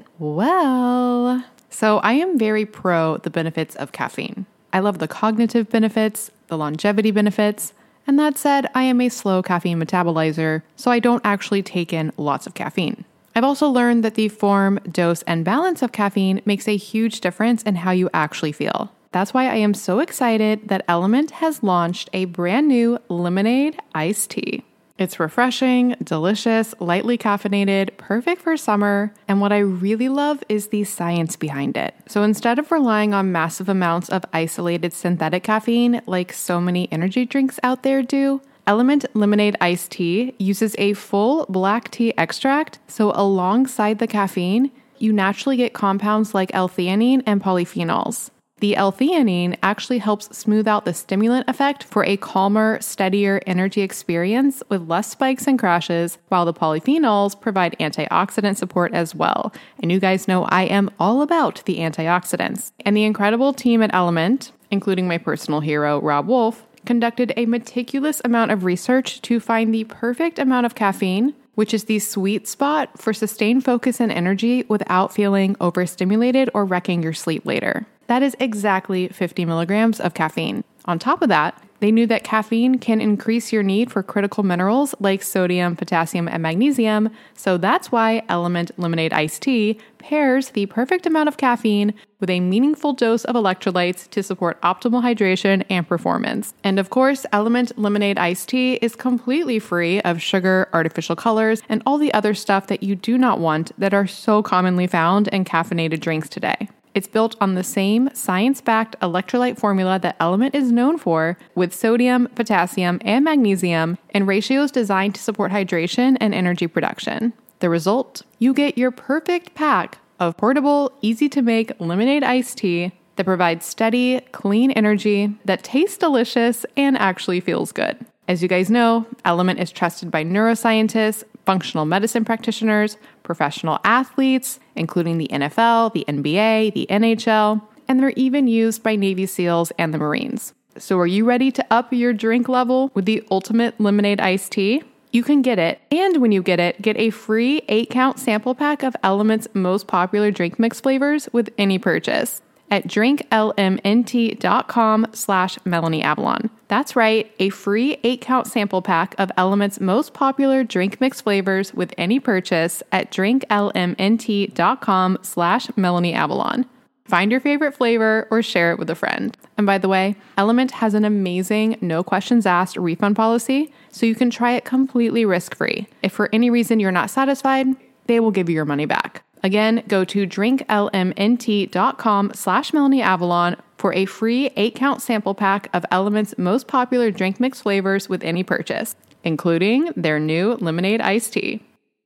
Well, so I am very pro the benefits of caffeine. I love the cognitive benefits, the longevity benefits, and that said, I am a slow caffeine metabolizer, so I don't actually take in lots of caffeine. I've also learned that the form, dose, and balance of caffeine makes a huge difference in how you actually feel. That's why I am so excited that Element has launched a brand new lemonade iced tea. It's refreshing, delicious, lightly caffeinated, perfect for summer, and what I really love is the science behind it. So instead of relying on massive amounts of isolated synthetic caffeine like so many energy drinks out there do, Element Lemonade Iced Tea uses a full black tea extract, so alongside the caffeine, you naturally get compounds like L-theanine and polyphenols. The L-theanine actually helps smooth out the stimulant effect for a calmer, steadier energy experience with less spikes and crashes, while the polyphenols provide antioxidant support as well. And you guys know I am all about the antioxidants. And the incredible team at Element, including my personal hero, Rob Wolf, conducted a meticulous amount of research to find the perfect amount of caffeine, which is the sweet spot for sustained focus and energy without feeling overstimulated or wrecking your sleep later. That is exactly fifty milligrams of caffeine. On top of that, they knew that caffeine can increase your need for critical minerals like sodium, potassium, and magnesium, so that's why Element Lemonade Iced Tea pairs the perfect amount of caffeine with a meaningful dose of electrolytes to support optimal hydration and performance. And of course, Element Lemonade Iced Tea is completely free of sugar, artificial colors, and all the other stuff that you do not want that are so commonly found in caffeinated drinks today. It's built on the same science-backed electrolyte formula that Element is known for, with sodium, potassium, and magnesium in ratios designed to support hydration and energy production. The result? You get your perfect pack of portable, easy-to-make lemonade iced tea that provides steady, clean energy that tastes delicious and actually feels good. As you guys know, Element is trusted by neuroscientists, functional medicine practitioners, professional athletes, including the N F L, the N B A, the N H L, and they're even used by Navy SEALs and the Marines. So are you ready to up your drink level with the ultimate lemonade iced tea? You can get it, and when you get it, get a free eight count sample pack of Element's most popular drink mix flavors with any purchase at drinklmnt.com slash Melanie Avalon. That's right, a free eight count sample pack of Element's most popular drink mix flavors with any purchase at drinklmnt.com slash Melanie Avalon. Find your favorite flavor or share it with a friend. And by the way, Element has an amazing no questions asked refund policy, so you can try it completely risk-free. If for any reason you're not satisfied, they will give you your money back. Again, go to drinklmnt.com slash Melanie Avalon for a free eight count sample pack of Element's most popular drink mix flavors with any purchase, including their new lemonade iced tea.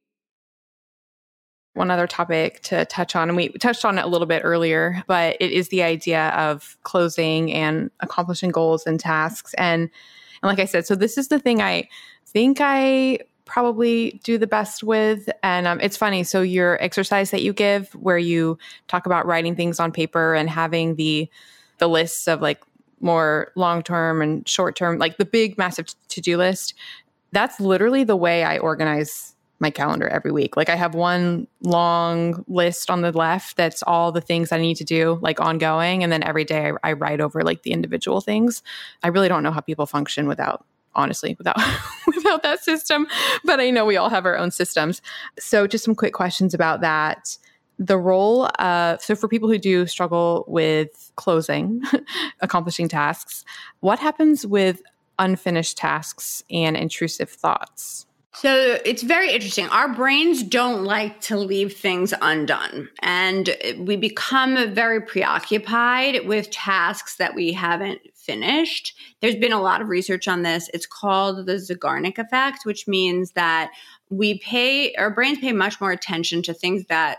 One other topic to touch on, and we touched on it a little bit earlier, but it is the idea of closing and accomplishing goals and tasks. And, and like I said, so this is the thing I think I probably do the best with. And um, it's funny. So your exercise that you give where you talk about writing things on paper and having the the lists of like more long-term and short-term, like the big massive to-do list, that's literally the way I organize my calendar every week. Like I have one long list on the left that's all the things I need to do, like ongoing. And then every day I, I write over like the individual things. I really don't know how people function without honestly, without without that system. But I know we all have our own systems. So just some quick questions about that. The role of, so for people who do struggle with closing, accomplishing tasks, what happens with unfinished tasks and intrusive thoughts? So it's very interesting. Our brains don't like to leave things undone. And we become very preoccupied with tasks that we haven't finished. There's been a lot of research on this. It's called the Zeigarnik effect, which means that we pay, our brains pay much more attention to things that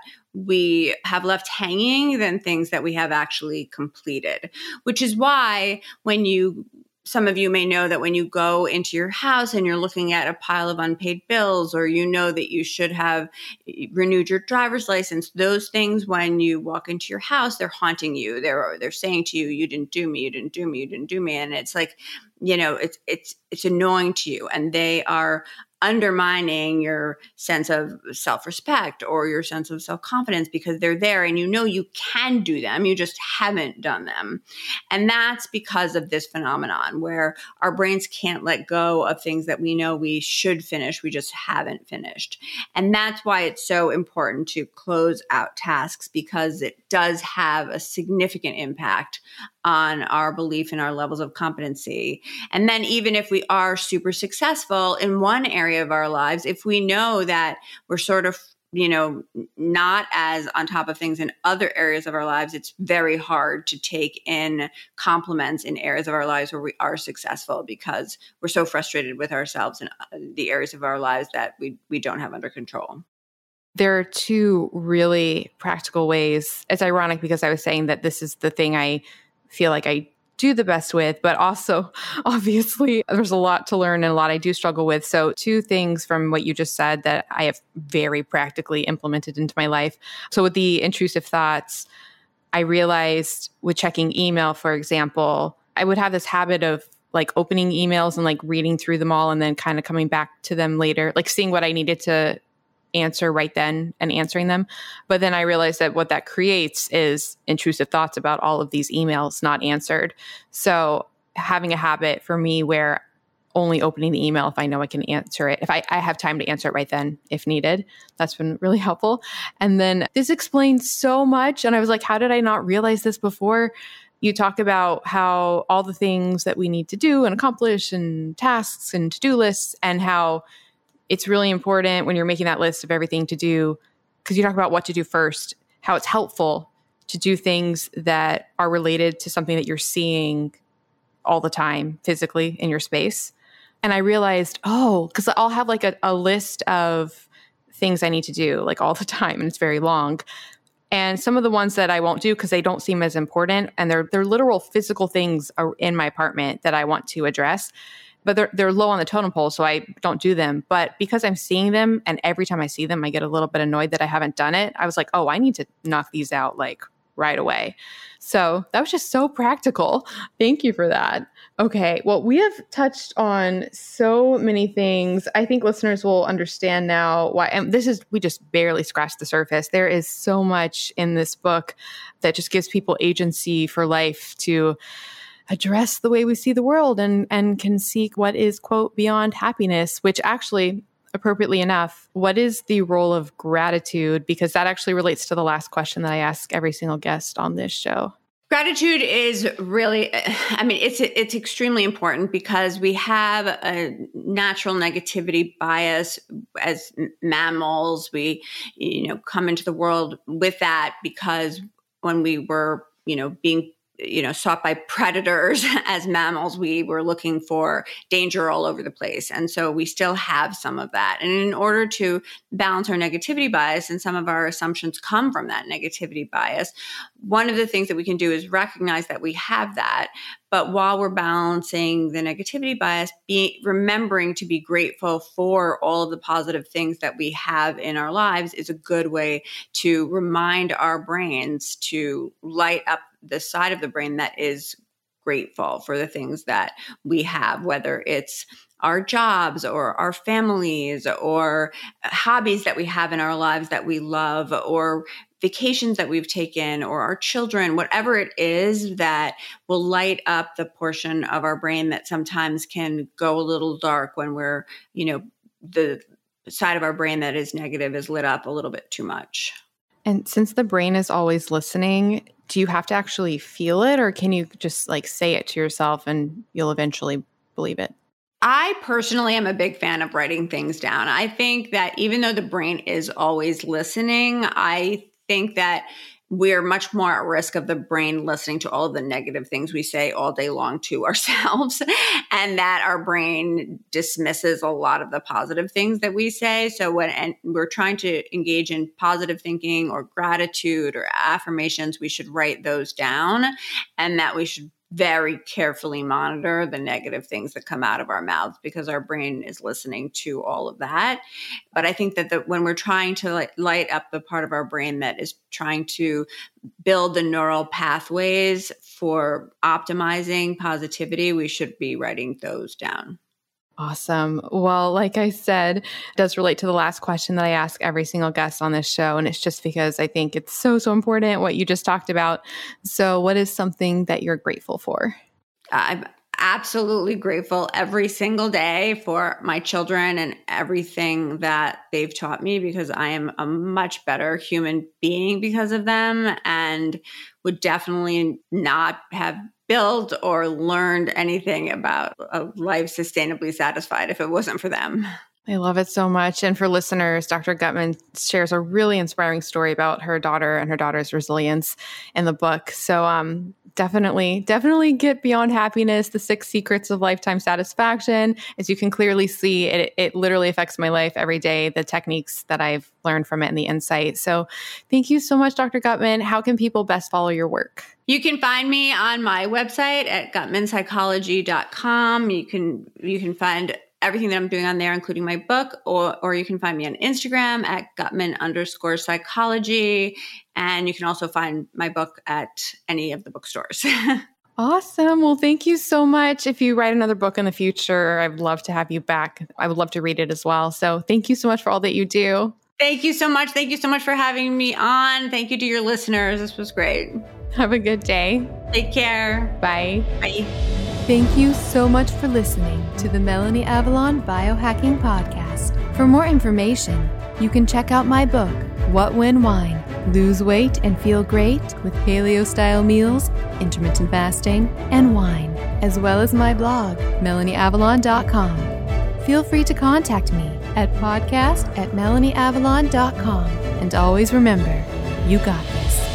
we have left hanging than things that we have actually completed, which is why when you some of you may know that when you go into your house and you're looking at a pile of unpaid bills, or you know that you should have renewed your driver's license, those things, when you walk into your house, they're haunting you. They're they're saying to you, you didn't do me, you didn't do me, you didn't do me. And it's like, you know, it's it's it's annoying to you. And they are undermining your sense of self-respect or your sense of self-confidence because they're there and you know you can do them, you just haven't done them. And that's because of this phenomenon where our brains can't let go of things that we know we should finish, we just haven't finished. And that's why it's so important to close out tasks, because it does have a significant impact on our belief in our levels of competency. And then even if we are super successful in one area of our lives, if we know that we're sort of, you know, not as on top of things in other areas of our lives, it's very hard to take in compliments in areas of our lives where we are successful, because we're so frustrated with ourselves in the areas of our lives that we, we don't have under control. There are two really practical ways. It's ironic because I was saying that this is the thing I feel like I do the best with, but also obviously there's a lot to learn and a lot I do struggle with. So two things from what you just said that I have very practically implemented into my life. So with the intrusive thoughts, I realized with checking email, for example, I would have this habit of like opening emails and like reading through them all and then kind of coming back to them later, like seeing what I needed to answer right then and answering them. But then I realized that what that creates is intrusive thoughts about all of these emails not answered. So having a habit for me where only opening the email if I know I can answer it, if I, I have time to answer it right then if needed, that's been really helpful. And then this explains so much. And I was like, how did I not realize this before? You talk about how all the things that we need to do and accomplish and tasks and to-do lists, and how it's really important when you're making that list of everything to do, because you talk about what to do first, how it's helpful to do things that are related to something that you're seeing all the time physically in your space. And I realized, oh, because I'll have like a, a list of things I need to do like all the time, and it's very long. And some of the ones that I won't do because they don't seem as important, and they're they're literal physical things are in my apartment that I want to address, but they're they're low on the totem pole, so I don't do them. But because I'm seeing them, and every time I see them, I get a little bit annoyed that I haven't done it. I was like, oh, I need to knock these out like right away. So that was just so practical. Thank you for that. Okay, well, we have touched on so many things. I think listeners will understand now why, and this is, we just barely scratched the surface. There is so much in this book that just gives people agency for life to address the way we see the world and, and can seek what is, quote, beyond happiness, which actually, appropriately enough, what is the role of gratitude? Because that actually relates to the last question that I ask every single guest on this show. Gratitude is really, I mean, it's it's extremely important because we have a natural negativity bias as mammals. We, you know, come into the world with that because when we were, you know, being you know, sought by predators as mammals, we were looking for danger all over the place. And so we still have some of that. And in order to balance our negativity bias, and some of our assumptions come from that negativity bias, one of the things that we can do is recognize that we have that. But while we're balancing the negativity bias, be remembering to be grateful for all of the positive things that we have in our lives is a good way to remind our brains to light up the side of the brain that is grateful for the things that we have, whether it's our jobs or our families or hobbies that we have in our lives that we love, or vacations that we've taken, or our children, whatever it is that will light up the portion of our brain that sometimes can go a little dark when we're, you know, the side of our brain that is negative is lit up a little bit too much. And since the brain is always listening, do you have to actually feel it, or can you just like say it to yourself and you'll eventually believe it? I personally am a big fan of writing things down. I think that even though the brain is always listening, I think that we're much more at risk of the brain listening to all of the negative things we say all day long to ourselves, and that our brain dismisses a lot of the positive things that we say. So when and we're trying to engage in positive thinking or gratitude or affirmations, we should write those down, and that we should very carefully monitor the negative things that come out of our mouths, because our brain is listening to all of that. But I think that the, when we're trying to like light up the part of our brain that is trying to build the neural pathways for optimizing positivity, we should be writing those down. Awesome. Well, like I said, it does relate to the last question that I ask every single guest on this show. And it's just because I think it's so, so important what you just talked about. So what is something that you're grateful for? I'm absolutely grateful every single day for my children and everything that they've taught me, because I am a much better human being because of them, and would definitely not have built or learned anything about a life sustainably satisfied if it wasn't for them. I love it so much. And for listeners, Doctor Gutman shares a really inspiring story about her daughter and her daughter's resilience in the book. So um, definitely, definitely get Beyond Happiness, The Six Secrets of Lifetime Satisfaction. As you can clearly see, it, it literally affects my life every day, the techniques that I've learned from it and the insight. So thank you so much, Doctor Gutman. How can people best follow your work? You can find me on my website at gutman psychology dot com. You can, you can find everything that I'm doing on there, including my book, or or you can find me on Instagram at Gutman underscore psychology. And you can also find my book at any of the bookstores. Awesome. Well, thank you so much. If you write another book in the future, I'd love to have you back. I would love to read it as well. So thank you so much for all that you do. Thank you so much. Thank you so much for having me on. Thank you to your listeners. This was great. Have a good day. Take care. Bye. Bye. Thank you so much for listening to the Melanie Avalon Biohacking Podcast. For more information, you can check out my book, What When Wine? Lose weight and feel great with paleo-style meals, intermittent fasting, and wine, as well as my blog, melanie avalon dot com. Feel free to contact me at podcast at melanie avalon dot com. And always remember, you got this.